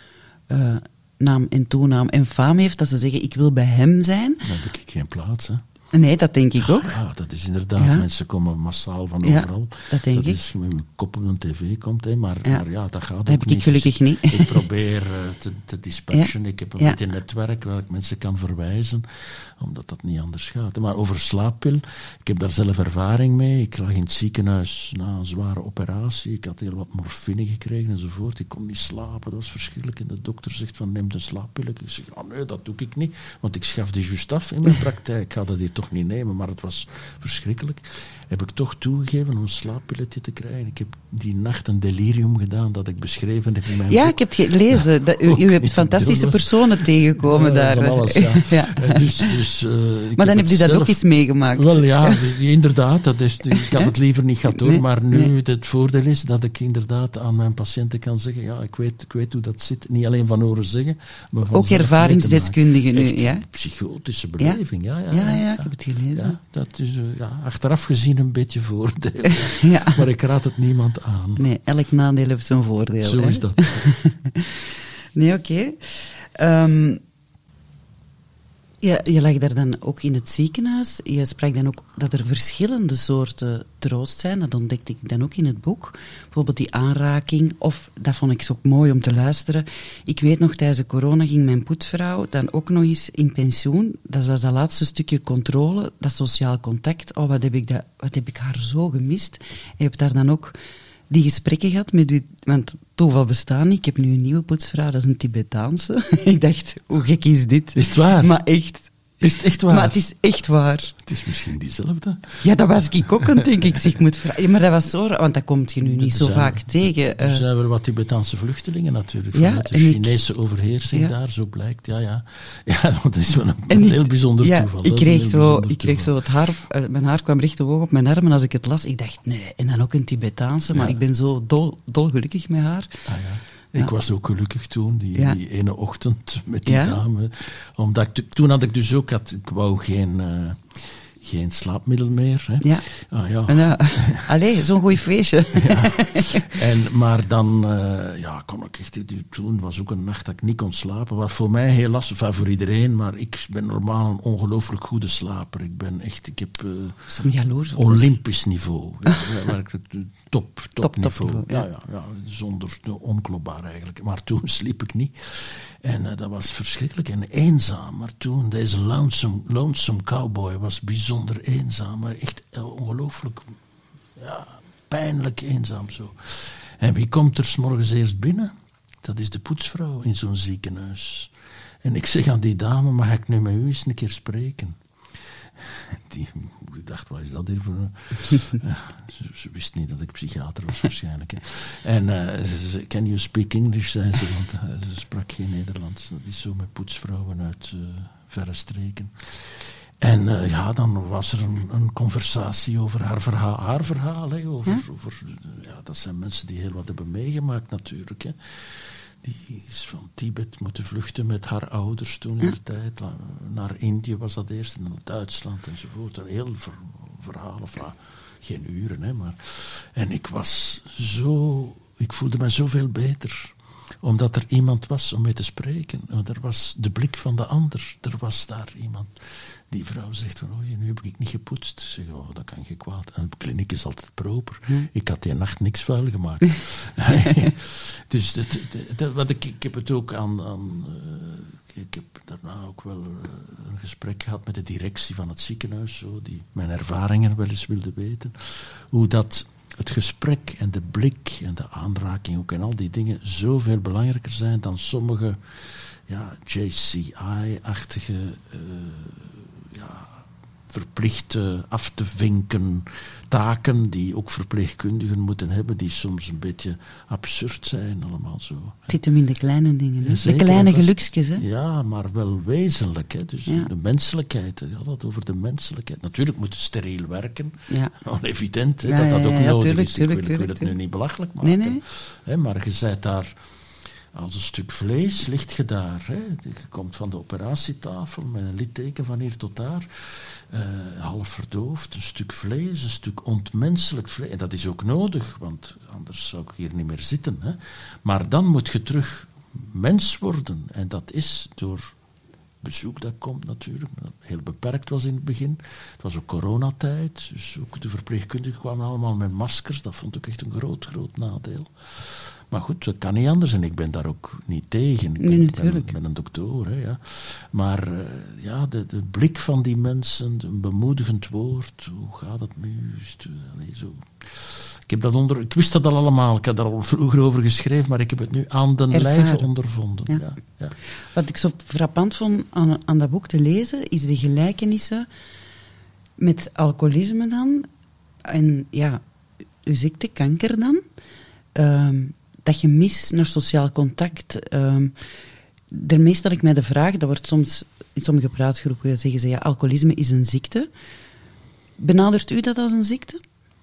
uh, naam en toenaam en faam heeft, dat ze zeggen, ik wil bij hem zijn. Dan heb ik geen plaats. Hè. Nee, dat denk ik ook. Ja, dat is inderdaad. Ja. Mensen komen massaal van Ja, overal. dat denk dat ik. is met een kop op een tv komt, hè, maar, Ja. maar ja, dat gaat ook Dat heb ik niet. gelukkig Dus niet. Ik probeer uh, te, te dispatchen. Ja. Ik heb een Ja. beetje een netwerk waar ik mensen kan verwijzen, omdat dat niet anders gaat. Maar over slaappil, ik heb daar zelf ervaring mee. Ik lag in het ziekenhuis na een zware operatie. Ik had heel wat morfine gekregen enzovoort. Ik kon niet slapen, dat was verschrikkelijk. En de dokter zegt van, neem de slaappillen. Ik zeg, oh nee, dat doe ik niet, want ik schaf die juist af in mijn praktijk. Ik ga dat hier toch niet nemen, maar het was verschrikkelijk. Heb ik toch toegegeven om een slaappilletje te krijgen. Ik heb die nacht een delirium gedaan dat ik beschreven heb in mijn Ja, boek. ik heb het gelezen. Dat, u, Ook u hebt niet fantastische te doen was. personen tegengekomen Ja, daar. van alles, ja. Ja. Eh, Dus, dus, uh, ik Maar dan heb het je dat zelf- ook eens meegemaakt. Wel ja, inderdaad. Dat is, ik had het liever niet gehad hoor. Nee, Maar nu nee. het voordeel is dat ik inderdaad aan mijn patiënten kan zeggen, ja, ik weet, ik weet hoe dat zit. Niet alleen van horen zeggen, maar van Ook zelf ervaringsdeskundige mee te nu, maken. Echt ja? een psychotische beleving, ja. Ja, Ja, ja, ik heb het gelezen. Ja, dat is uh, ja, achteraf gezien een beetje voordeel. Ja. Maar ik raad het niemand aan. Nee, elk nadeel heeft zijn voordeel. Zo hè? is dat. Nee, oké. Okay. Um, ja, je lag daar dan ook in het ziekenhuis. Je sprak dan ook dat er verschillende soorten troost zijn. Dat ontdekte ik dan ook in het boek. Bijvoorbeeld die aanraking. Of, dat vond ik zo mooi om te luisteren. Ik weet nog, tijdens de corona ging mijn poetsvrouw dan ook nog eens in pensioen. Dat was dat laatste stukje controle, dat sociaal contact. Oh, wat heb ik, dat, wat heb ik haar zo gemist. Je hebt daar dan ook die gesprekken gehad met u, want toeval bestaat niet. Ik heb nu een nieuwe poetsvrouw, dat is een Tibetaanse. Ik dacht, hoe gek is dit? Is het waar? Maar echt. Is het echt waar? Maar het is echt waar. Het is misschien diezelfde. Ja, dat was ik ook aan het denken. Ik zeg, ik moet vragen. Ja, maar dat was zo raar, want dat komt je nu niet Er zo zijn- vaak tegen. Er eh. zijn wel wat Tibetaanse vluchtelingen natuurlijk. Ja, Vanuit de en ik- Chinese overheersing Ja. daar, zo blijkt. Ja, ja. Ja, dat is wel een, En ik- heel bijzonder ja, toeval. Ik Dat is een kreeg, heel zo, bijzonder ik kreeg zo toeval. het haar, eh, mijn haar kwam recht omhoog op mijn armen als ik het las. Ik dacht, nee, en dan ook een Tibetaanse, maar Ja. ik ben zo dol, dolgelukkig met haar. Ah, ja. Ja. Ik was ook gelukkig toen, die, Ja. die ene ochtend met die Ja. dame. Omdat ik, t- toen had ik dus ook, had, ik wou geen, eh, geen slaapmiddel meer. Hè. Ja. Ah, ja. En, ja, allee, zo'n goed feestje. Ja. En, maar dan uh, ja, kon ik echt... Toen was ook een nacht dat ik niet kon slapen. Wat voor mij heel lastig, enfin, voor iedereen. Maar ik ben normaal een ongelooflijk goede slaper. Ik ben echt... Ik heb uh, Zo'n jaloers op. Olympisch niveau. Ja, werkelijk top, top, Top, niveau. top niveau, ja. ja. Ja, ja, zonder onklopbaar eigenlijk. Maar toen sliep ik niet. En uh, dat was verschrikkelijk en eenzaam. Maar toen, deze lonesome, lonesome cowboy was bijzonder eenzaam. Maar echt uh, ongelooflijk... Ja, pijnlijk eenzaam zo. En wie komt er 's morgens eerst binnen? Dat is de poetsvrouw in zo'n ziekenhuis. En ik zeg aan die dame, mag ik nu met u eens een keer spreken? Die, ik dacht, wat is dat hier voor een... Ja, ze, ze wist niet dat ik psychiater was waarschijnlijk. Hè. En uh, ze zei, can you speak English, zei ze, want uh, ze sprak geen Nederlands. Dat is zo met poetsvrouwen uit uh, verre streken. En uh, ja, dan was er een, een conversatie over haar verhaal. Haar verhaal hè, over, hm? over, ja, dat zijn mensen die heel wat hebben meegemaakt natuurlijk. Hè. Die is van Tibet moeten vluchten met haar ouders toen in de tijd. Naar Indië was dat eerst, en naar Duitsland enzovoort. Een heel ver, verhaal, of ah, geen uren, hè, maar... En ik was zo... Ik voelde me zoveel beter. Omdat er iemand was om mee te spreken. Want er was de blik van de ander. Er was daar iemand... Die vrouw zegt van, oh, nu heb ik niet gepoetst. Ik zeg, oh, dat kan geen kwaad. En de kliniek is altijd proper. Hm. Ik had die nacht niks vuil gemaakt. Dus dat, dat, dat, wat ik, ik heb het ook aan... aan uh, ik heb daarna ook wel uh, een gesprek gehad met de directie van het ziekenhuis, zo, die mijn ervaringen wel eens wilde weten. Hoe dat het gesprek en de blik en de aanraking ook en al die dingen zoveel belangrijker zijn dan sommige ja, J C I-achtige... Uh, ja, verplichte af te vinken taken die ook verpleegkundigen moeten hebben, die soms een beetje absurd zijn, allemaal zo. Het zit hem in de kleine dingen, hè? Ja, zeker, de kleine was, geluksjes. Hè? Ja, maar wel wezenlijk. Hè? Dus ja. de menselijkheid, je had het over de menselijkheid. Natuurlijk moet het steriel werken, ja. al evident hè, ja, dat dat ook ja, ja, nodig tuurlijk, is. tuurlijk, ik wil, tuurlijk, ik wil het nu niet belachelijk maken. Nee, nee. Hè, maar je bent daar... Als een stuk vlees ligt je daar. Hè. Je komt van de operatietafel met een litteken van hier tot daar. Uh, half verdoofd, een stuk vlees, een stuk ontmenselijk vlees. En dat is ook nodig, want anders zou ik hier niet meer zitten. Hè. Maar dan moet je terug mens worden. En dat is door bezoek dat komt natuurlijk, dat heel beperkt was in het begin. Het was ook coronatijd, dus ook de verpleegkundigen kwamen allemaal met maskers. Dat vond ik echt een groot, groot nadeel. Maar goed, dat kan niet anders en ik ben daar ook niet tegen. Ik ben, nee, natuurlijk. ben, ben een dokter, hè, ja. Maar uh, ja, de, de blik van die mensen, een bemoedigend woord, hoe gaat het met u? Allee, zo. Ik, heb dat onder, ik wist dat al allemaal, ik had daar al vroeger over geschreven, maar ik heb het nu aan den Ervaren. lijve ondervonden. Ja. Ja, ja. Wat ik zo frappant vond aan, aan dat boek te lezen, is de gelijkenissen met alcoholisme dan, en ja, uw ziekte, kanker dan, um, dat je mis naar sociaal contact. Um, daarmee stel ik mij de vraag, dat wordt soms in sommige praatgroepen zeggen ze, ja, alcoholisme is een ziekte. Benadert u dat als een ziekte?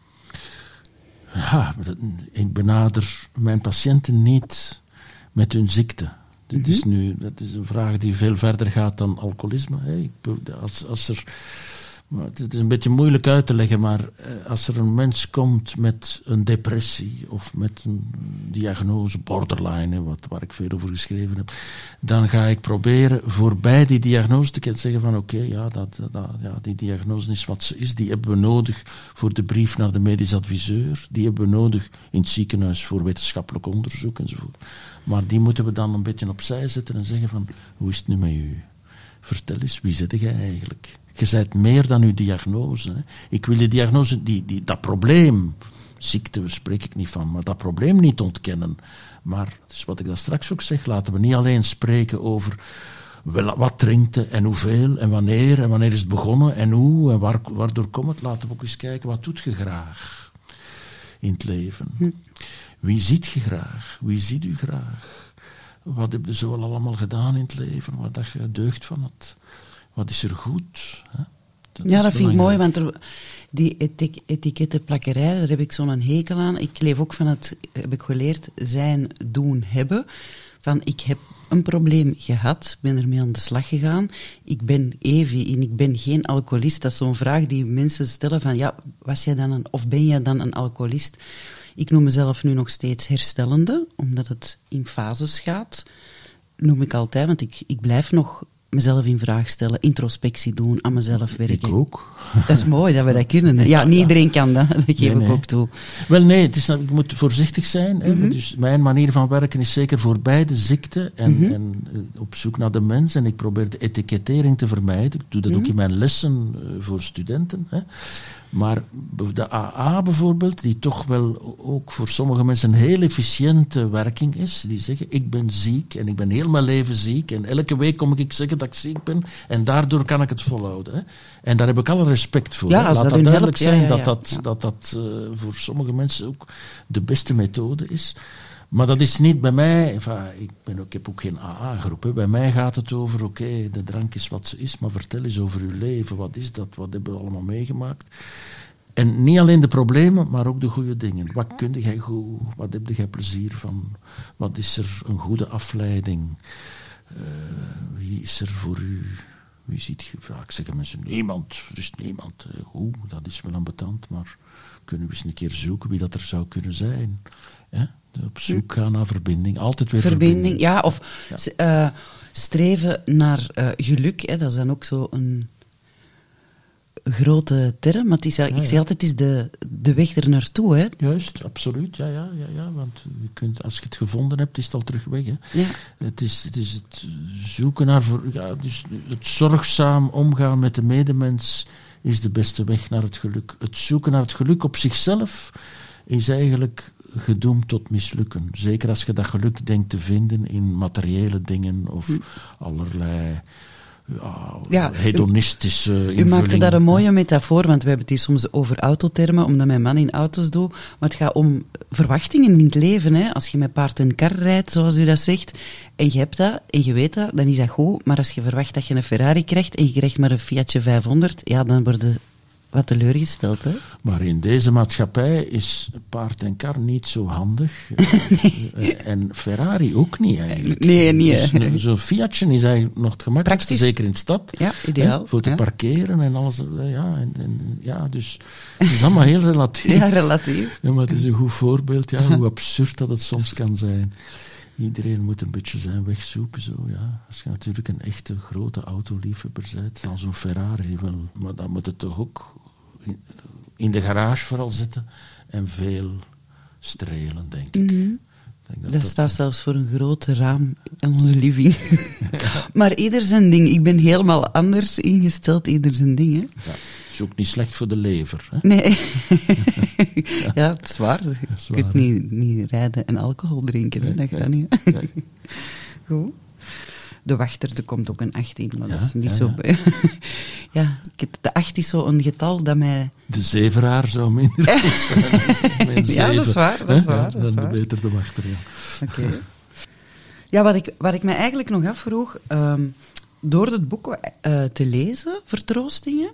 Ja, ik benader mijn patiënten niet met hun ziekte. Dit mm-hmm. is nu, dat is een vraag die veel verder gaat dan alcoholisme. Hè. Als, als er... Maar het is een beetje moeilijk uit te leggen, maar als er een mens komt met een depressie of met een diagnose, borderline, wat, waar ik veel over geschreven heb, dan ga ik proberen voorbij die diagnose te zeggen van oké, okay, ja, dat, dat, ja, die diagnose is wat ze is, die hebben we nodig voor de brief naar de medisch adviseur, die hebben we nodig in het ziekenhuis voor wetenschappelijk onderzoek enzovoort. Maar die moeten we dan een beetje opzij zetten en zeggen van, hoe is het nu met u? Vertel eens, wie zit jij eigenlijk? Je bent meer dan uw diagnose. Hè. Ik wil je diagnose, die, die, dat probleem, ziekte spreek ik niet van, maar dat probleem niet ontkennen. Maar, dus wat ik daar straks ook zeg, laten we niet alleen spreken over wel, wat drinkt je en hoeveel en wanneer en wanneer is het begonnen en hoe en waar, waardoor komt het. Laten we ook eens kijken, wat doet je graag in het leven? Hm. Wie ziet je graag? Wie ziet u graag? Wat heb je zo allemaal gedaan in het leven, waar dat je deugd van had? Wat is er goed? Hè? Dat ja, is dat vind ik mooi, want er, die etik- etikettenplakkerij, daar heb ik zo'n hekel aan. Ik leef ook van het, heb ik geleerd, zijn, doen, hebben. Van, ik heb een probleem gehad, ben ermee aan de slag gegaan. Ik ben Evi en ik ben geen alcoholist. Dat is zo'n vraag die mensen stellen van, ja, was jij dan een, of ben jij dan een alcoholist? Ik noem mezelf nu nog steeds herstellende, omdat het in fases gaat. Noem ik altijd, want ik, ik blijf nog mezelf in vraag stellen, introspectie doen, aan mezelf werken. Ik ook. Dat is mooi dat we dat kunnen. Hè. Ja, niet iedereen kan dat, dat geef nee, nee. ik ook toe. Wel nee, het is, ik moet voorzichtig zijn. Hè. Mm-hmm. Dus mijn manier van werken is zeker voorbij de ziekte en, mm-hmm. en uh, op zoek naar de mens. En ik probeer de etikettering te vermijden. Ik doe dat mm-hmm. ook in mijn lessen uh, voor studenten. Hè. Maar de A A bijvoorbeeld, die toch wel ook voor sommige mensen een heel efficiënte werking is, die zeggen, ik ben ziek en ik ben heel mijn leven ziek en elke week kom ik zeggen dat ik ziek ben en daardoor kan ik het volhouden. Hè. En daar heb ik alle respect voor. Ja, hè. als Laat dat dat hun duidelijk helpt, ja, zijn ja, dat ja. dat, dat, dat uh, voor sommige mensen ook de beste methode is. Maar dat is niet bij mij, enfin, ik, ben ook, ik heb ook geen A A-groep. Hè. Bij mij gaat het over, oké, okay, de drank is wat ze is, maar vertel eens over uw leven. Wat is dat? Wat hebben we allemaal meegemaakt? En niet alleen de problemen, maar ook de goede dingen. Wat kun jij goed? Wat heb jij plezier van? Wat is er een goede afleiding? Uh, wie is er voor u? Wie ziet je? Vaak zeggen mensen, niemand. Er is niemand. Hoe? Dat is wel ambetant, maar kunnen we eens een keer zoeken wie dat er zou kunnen zijn? Hè? Op zoek gaan naar verbinding. Altijd weer verbinding. Verbinding, ja. Of ja. Uh, streven naar uh, geluk. Hè, dat is dan ook zo een grote term. Maar het is, ja, ik ja. zeg altijd, het is de, de weg er naartoe. Hè. Juist, absoluut. Ja, ja, ja, ja. Want je kunt, als je het gevonden hebt, is het al terug weg. Hè. Ja. Het, is, het is het zoeken naar... Ja, dus het zorgzaam omgaan met de medemens is de beste weg naar het geluk. Het zoeken naar het geluk op zichzelf is eigenlijk gedoemd tot mislukken. Zeker als je dat geluk denkt te vinden in materiële dingen of hm. allerlei ja, ja, hedonistische u, invulling. U maakte daar een mooie metafoor, want we hebben het hier soms over autotermen, omdat mijn man in auto's doet. Maar het gaat om verwachtingen in het leven. Hè. Als je met paard en kar rijdt, zoals u dat zegt, en je hebt dat, en je weet dat, dan is dat goed. Maar als je verwacht dat je een Ferrari krijgt, en je krijgt maar een Fiatje vijfhonderd, ja, dan worden wat teleurgesteld, hè? Maar in deze maatschappij is paard en kar niet zo handig. nee. En Ferrari ook niet, eigenlijk. Nee, niet. Dus zo'n Fiatje is eigenlijk nog het gemakkelijkste, Praktisch. Zeker in de stad. Ja, ideaal. Hè, voor te ja. parkeren en alles. Ja, en, en, ja, dus het is allemaal heel relatief. Ja, relatief. Ja, maar het is een goed voorbeeld, ja, hoe absurd dat het soms kan zijn. Iedereen moet een beetje zijn weg zoeken. Zo, ja. Als je natuurlijk een echte grote autoliefhebber bent, dan zo'n Ferrari wel. Maar dan moet het toch ook in, in de garage vooral zitten en veel strelen, denk ik. Mm-hmm. Denk dat dat, dat staat zelfs voor een groot raam in onze living. Ja. Maar ieder zijn ding. Ik ben helemaal anders ingesteld, ieder zijn ding. Hè? Ja. Is ook niet slecht voor de lever. Hè? Nee. ja. ja, het is waar. Je ja, kunt niet, niet rijden en alcohol drinken. Nee, dat gaat niet. Nee. Goed. De wachter, er komt ook een achttien, maar ja, dat is niet ja, zo... Ja. ja, de acht is zo een getal dat mij... De zeveraar zou minder goed zijn. Ja, dat is waar. Dat is waar, dat is dan waar. beter de wachter, ja. Oké. Okay. Ja, wat ik, wat ik mij eigenlijk nog afvroeg... Um, door het boek uh, te lezen, Vertroostingen,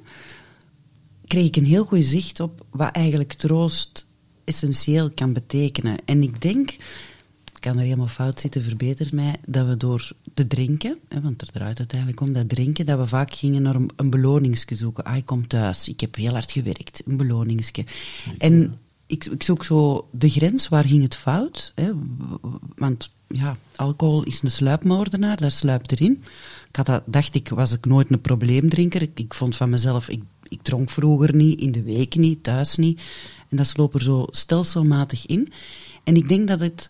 kreeg ik een heel goed zicht op wat eigenlijk troost essentieel kan betekenen. En ik denk, ik kan er helemaal fout zitten, verbetert mij, dat we door te drinken, hè, want er draait uiteindelijk om dat drinken, dat we vaak gingen naar een, een beloningske zoeken. Ah, ik kom thuis, ik heb heel hard gewerkt, een beloningske. En ik, ik zoek zo de grens, waar ging het fout? Hè? Want ja, alcohol is een sluipmoordenaar, dat sluipt erin. Ik had dat, dacht ik, was ik nooit een probleemdrinker. Ik, ik vond van mezelf, ik, ik dronk vroeger niet, in de week niet, thuis niet. En dat sloop er zo stelselmatig in. En ik denk dat het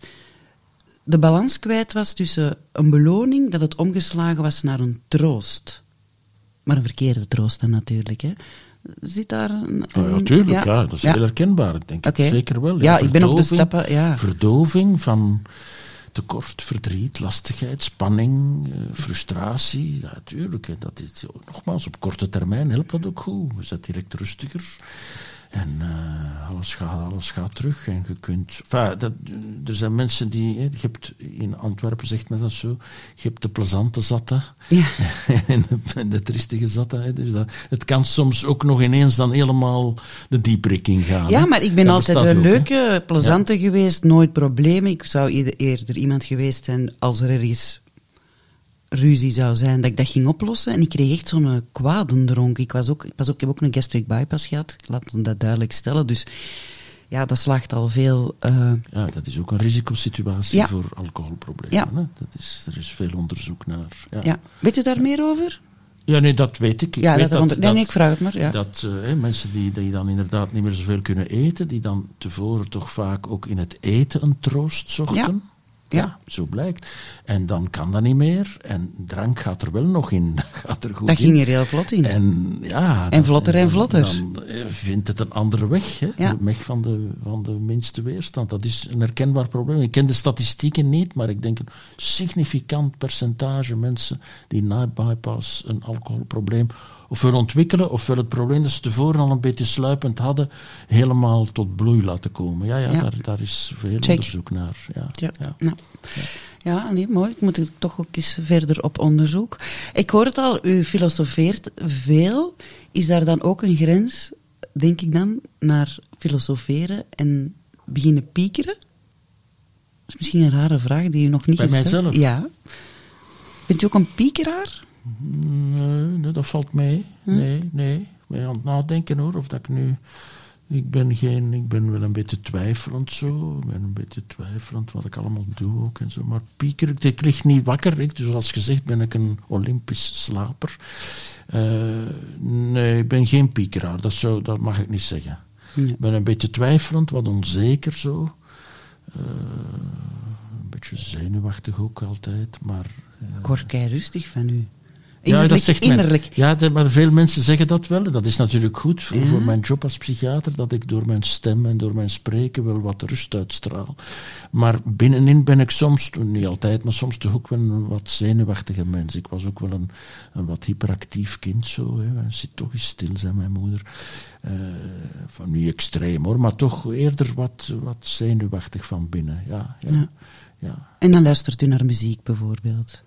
de balans kwijt was tussen een beloning, dat het omgeslagen was naar een troost. Maar een verkeerde troost dan natuurlijk, hè. Zit daar een... een oh, ja, tuurlijk, ja. ja. Dat is ja. heel herkenbaar, denk ik. Okay. Zeker wel. Ja, ja ik ben op de stappen, ja. Verdoving van tekort, verdriet, lastigheid, spanning, uh, frustratie. Ja, tuurlijk. Hè. Dat is, nogmaals, op korte termijn helpt dat ook goed. Je zet direct rustiger. En uh, alles, gaat, alles gaat terug. En je kunt... Enfin, dat, er zijn mensen die... Hè, je hebt, in Antwerpen zegt men dat zo. Je hebt de plezante zatten. Ja. en, de, en de triestige zatten. Hè, dus dat, het kan soms ook nog ineens dan helemaal de dieperik ingaan. Ja, hè. maar ik ben dat altijd een ook, leuke, hè. plezante ja. geweest. Nooit problemen. Ik zou eerder iemand geweest zijn als er ergens ruzie zou zijn, dat ik dat ging oplossen. En ik kreeg echt zo'n kwadendronk. Ik, was ook, ik, was ook, ik heb ook een gastric bypass gehad. Laat me dat duidelijk stellen. Dus ja, dat slaagt al veel... Uh... Ja, dat is ook een risicosituatie ja. voor alcoholproblemen. Ja. Hè? Dat is, er is veel onderzoek naar. Ja. Ja. Weet u daar ja. meer over? Ja, nee, dat weet ik. ik ja, weet dat dat, onder... nee, dat, nee, ik vraag het maar. Ja. Dat uh, mensen die, die dan inderdaad niet meer zoveel kunnen eten, die dan tevoren toch vaak ook in het eten een troost zochten. Ja. Ja. Ja, zo blijkt. En dan kan dat niet meer. En drank gaat er wel nog in. Dat gaat er goed Dat in. ging er heel vlot in. En, ja, En dat- vlotter en dan- vlotter. Dan eh, vindt het een andere weg. Hè? Ja. De weg van de, van de minste weerstand. Dat is een herkenbaar probleem. Ik ken de statistieken niet, maar ik denk een significant percentage mensen die na bypass een alcoholprobleem ofwel ontwikkelen, ofwel het probleem dat ze tevoren al een beetje sluipend hadden, helemaal tot bloei laten komen. Ja, ja, Ja. Daar, daar is veel Check. onderzoek naar. Ja, Ja, ja. nou. Ja, nee, mooi. Ik moet er toch ook eens verder op onderzoek. Ik hoor het al, u filosofeert veel. Is daar dan ook een grens, denk ik dan, naar filosoferen en beginnen piekeren? Dat is misschien een rare vraag die u nog niet Bij gesteld mijzelf? Ja. Bent u ook een piekeraar? Nee, nee, dat valt mee. Hm? Nee, nee. Ik ben aan het nadenken hoor, of dat ik nu... Ik ben, geen, ik ben wel een beetje twijfelend zo. Ik ben een beetje twijfelend wat ik allemaal doe ook en zo. Maar pieker, ik, ik lig niet wakker. Ik, dus zoals gezegd ben ik een Olympisch slaper. Uh, nee, ik ben geen piekeraar. Dat, zou, dat mag ik niet zeggen. Nee. Ik ben een beetje twijfelend, wat onzeker zo. Uh, een beetje zenuwachtig ook altijd, maar... Uh, Ik word kei rustig van u. Ja, Innerlijk, dat zegt men. innerlijk. Ja, de, maar veel mensen zeggen dat wel. Dat is natuurlijk goed voor, Ja. voor mijn job als psychiater, dat ik door mijn stem en door mijn spreken wel wat rust uitstraal. Maar binnenin ben ik soms, niet altijd, maar soms toch ook wel een wat zenuwachtige mens. Ik was ook wel een, een wat hyperactief kind zo. Hè. Hij zit toch eens stil, zei mijn moeder. Uh, van niet extreem hoor, maar toch eerder wat, wat zenuwachtig van binnen. Ja, ja, Ja. ja. En dan luistert u naar muziek bijvoorbeeld.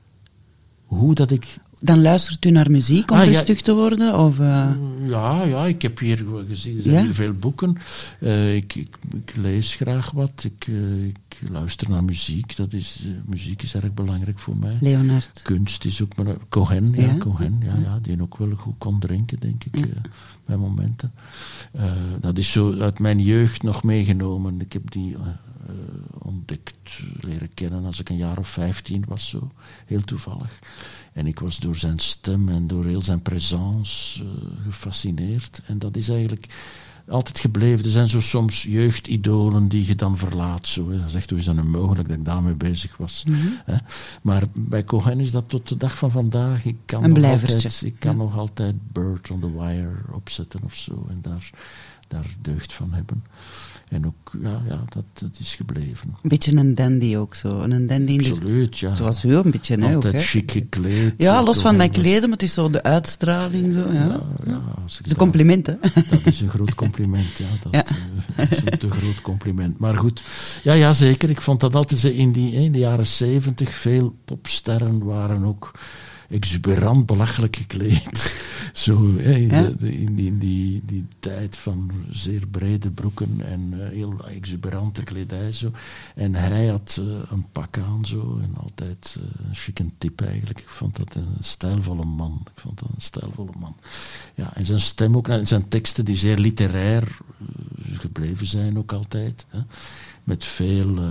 Hoe dat ik... Dan luistert u naar muziek om Ah, ja. rustig te worden? Of, uh... Ja, ja, ik heb hier gezien, er zijn Ja? hier veel boeken. Uh, ik, ik, ik lees graag wat. Ik, uh, ik luister naar muziek. Dat is, uh, muziek is erg belangrijk voor mij. Leonard. Kunst is ook... Maar, Cohen, ja, Ja? Cohen, ja, ja, die ook wel goed kon drinken, denk ik, Ja. uh, bij momenten. Uh, dat is zo uit mijn jeugd nog meegenomen. Ik heb die... Uh, Uh, ontdekt, leren kennen als ik een jaar of vijftien was, zo. Heel toevallig. En ik was door zijn stem en door heel zijn présence uh, gefascineerd. En dat is eigenlijk altijd gebleven. Er zijn zo soms jeugdidolen die je dan verlaat. Zo, hè. Je zegt, hoe is dat nu mogelijk dat ik daarmee bezig was? Mm-hmm. Hè? Maar bij Cohen is dat tot de dag van vandaag. Ik kan, Een nog blijvertje. altijd, ik kan Ja. nog altijd Bird on the Wire opzetten of zo. En daar, daar deugd van hebben. En ook, ja, ja dat, dat is gebleven. Een beetje een dandy ook zo. Een dandy in de... Absoluut, ja. Zoals u een beetje, hè, ook, Altijd hè? chic gekleed. Ja, los van dat dat kleden, maar het is zo de uitstraling. Zo, ja. Ja, ja, als ik Het is een dat- compliment, hè? Dat is een groot compliment, ja. Dat, Ja. eh, is een te groot compliment. Maar goed, ja, ja, zeker. Ik vond dat altijd in die, in de jaren zeventig veel popsterren waren ook exuberant belachelijk gekleed. Zo, hè, in, Ja. de, de- in, die, in die, die tijd van zeer brede broeken en uh, heel exuberante kledij. Zo. En hij had uh, een pak aan zo en altijd uh, een chique tip eigenlijk. Ik vond dat een stijlvolle man. Ik vond dat een stijlvolle man. Ja, en zijn stem ook, en zijn teksten die zeer literair uh, gebleven zijn ook altijd. Hè, met veel... Uh,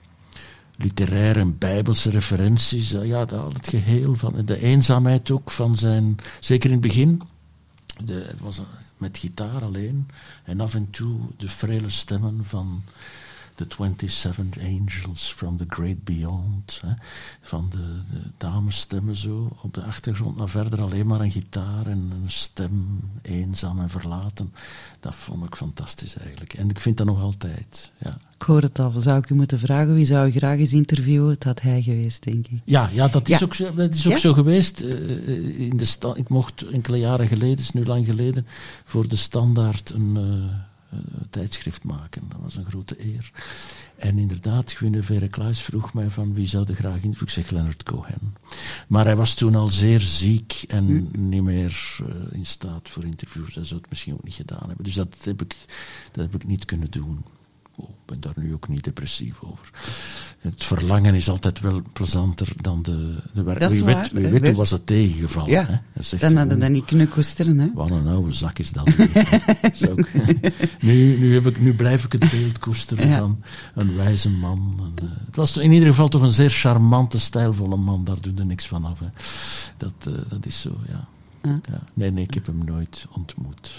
literaire en bijbelse referenties, ja, dat, het geheel van de eenzaamheid ook van zijn, zeker in het begin, de, het was met gitaar alleen en af en toe de frele stemmen van de twenty-seven Angels from the Great Beyond, hè, van de, de damesstemmen zo op de achtergrond, maar verder alleen maar een gitaar en een stem, eenzaam en verlaten. Dat vond ik fantastisch eigenlijk. En ik vind dat nog altijd, ja. Ik hoor het al. Zou ik u moeten vragen, wie zou u graag eens interviewen? Het had hij geweest, denk ik. Ja, ja, dat is Ja. ook, zo, dat is ook Ja? zo geweest. Uh, in de sta- ik mocht enkele jaren geleden, is nu lang geleden, voor de Standaard een uh, uh, tijdschrift maken. Dat was een grote eer. En inderdaad, Guinevere Kluis vroeg mij van wie zou er graag interviewen. Ik zeg Leonard Cohen. Maar hij was toen al zeer ziek en hm. niet meer uh, in staat voor interviews. Hij zou het misschien ook niet gedaan hebben. Dus dat heb ik, dat heb ik niet kunnen doen. Oh, ik ben daar nu ook niet depressief over. Het verlangen is altijd wel plezanter dan de, de werk. Dat is Wie waar. weet, wie weet hoe was het tegengevallen. Ja, hè? Hij zegt, dan hadden oh, dat niet kunnen koesteren, hè? wat een oude zak is dat. Zo, nu, nu, heb ik, nu blijf ik het beeld koesteren Ja. van een wijze man. En, uh, het was in ieder geval toch een zeer charmante, stijlvolle man. Daar doe je niks van af. Hè. Dat, uh, dat is zo, ja. Ja. Ja. Nee, nee, ik heb hem nooit ontmoet.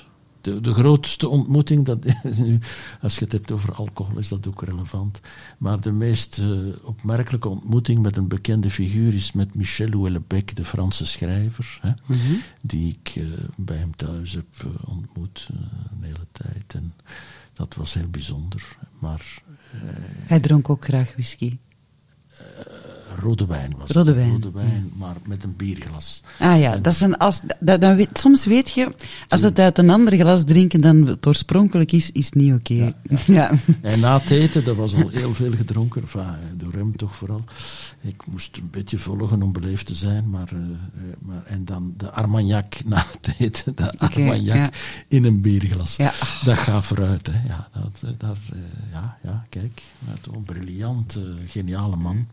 De, de grootste ontmoeting, dat is nu, als je het hebt over alcohol, is dat ook relevant. Maar de meest uh, opmerkelijke ontmoeting met een bekende figuur is met Michel Houellebecq, de Franse schrijver, hè, mm-hmm. die ik uh, bij hem thuis heb uh, ontmoet uh, een hele tijd. En dat was heel bijzonder. Maar, uh, Hij dronk ook graag whisky. Uh, Rode wijn was Rode het. wijn. Rode wijn, ja. Maar met een bierglas. Ah ja, en dat is een, als, dat, dat weet, soms weet je, als het uit een ander glas drinken dan het oorspronkelijk is, is het niet oké. Okay. Ja, ja. Ja. En na het eten, dat was al heel veel gedronken, enfin, door hem toch vooral. Ik moest een beetje volgen om beleefd te zijn, maar, uh, maar en dan de Armagnac na het eten, de okay, Armagnac ja. in een bierglas. Ja. Dat gaat vooruit, hè. Ja, dat, daar, uh, ja, ja, kijk, een briljant, uh, geniale man.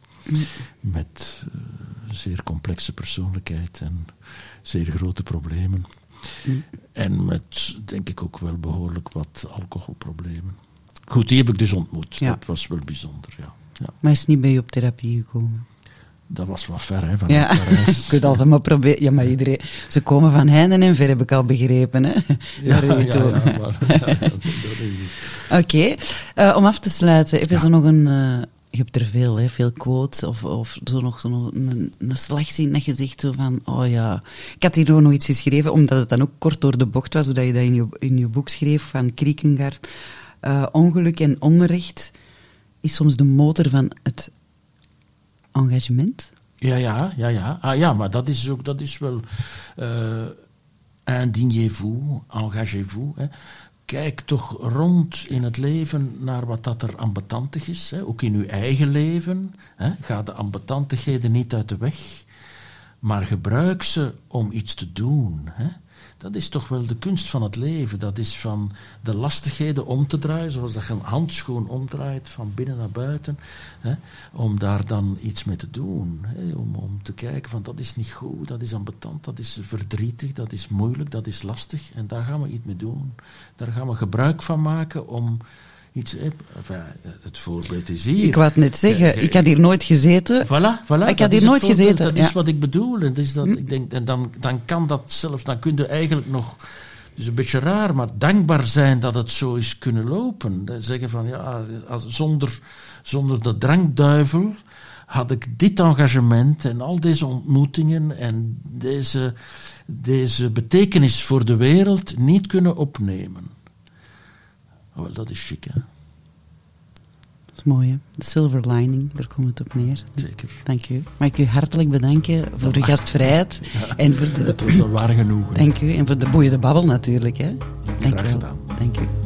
Met uh, zeer complexe persoonlijkheid en zeer grote problemen. Mm. En met, denk ik, ook wel behoorlijk wat alcoholproblemen. Goed, die heb ik dus ontmoet. Ja. Dat was wel bijzonder, ja. ja. Maar is niet bij je op therapie gekomen? Dat was wat ver, hè, van ja. Parijs. Je kunt altijd maar proberen. Ja, maar iedereen... Ze komen van heinde en ver, heb ik al begrepen, hè. Ja, ja, ja, maar... Ja, Oké. Okay. Uh, om af te sluiten, heb je ja. zo nog een... Uh, je hebt er veel, hè, veel quotes, of, of zo nog zo'n een, een slagzin dat je zegt zo van, oh ja... Ik had hier nog iets geschreven, omdat het dan ook kort door de bocht was, hoe dat je dat in je, in je boek schreef, van Kierkegaard. Uh, ongeluk en onrecht is soms de motor van het engagement. Ja, ja, ja, ja. Ah, ja, maar dat is ook, dat is wel... Uh, indignez-vous, engagez-vous, hè. Kijk toch rond in het leven naar wat dat er ambetantig is. Hè. Ook in uw eigen leven. Hè. Ga de ambetantigheden niet uit de weg. Maar gebruik ze om iets te doen. Hè. Dat is toch wel de kunst van het leven. Dat is van de lastigheden om te draaien. Zoals dat je een handschoen omdraait van binnen naar buiten. Hè. Om daar dan iets mee te doen. Hè. Om, om te kijken van dat is niet goed, dat is ambetant, dat is verdrietig, dat is moeilijk, dat is lastig. En daar gaan we iets mee doen. Daar gaan we gebruik van maken om... Iets, enfin, het voorbeeld is hier. Ik wou het net zeggen, uh, ik had hier nooit gezeten. Voilà, voilà. Ik had hier nooit voorbeeld, gezeten. Dat ja. is wat ik bedoel. En, is dat, hm. ik denk, en dan, dan kan dat zelfs, dan kun je eigenlijk nog, het is een beetje raar, maar dankbaar zijn dat het zo is kunnen lopen. Zeggen van, ja, als, zonder, zonder de drankduivel had ik dit engagement en al deze ontmoetingen en deze, deze betekenis voor de wereld niet kunnen opnemen. Oh, wel, dat is chic, hè? Dat is mooi, hè? De silver lining, daar komt het op neer. Zeker. Dank u. Mag ik u hartelijk bedanken voor uw gastvrijheid. Ja, en voor de... dat was een waar genoegen. Dank u. En voor de boeiende babbel natuurlijk, hè? Dank Graag u wel. gedaan. Dank u.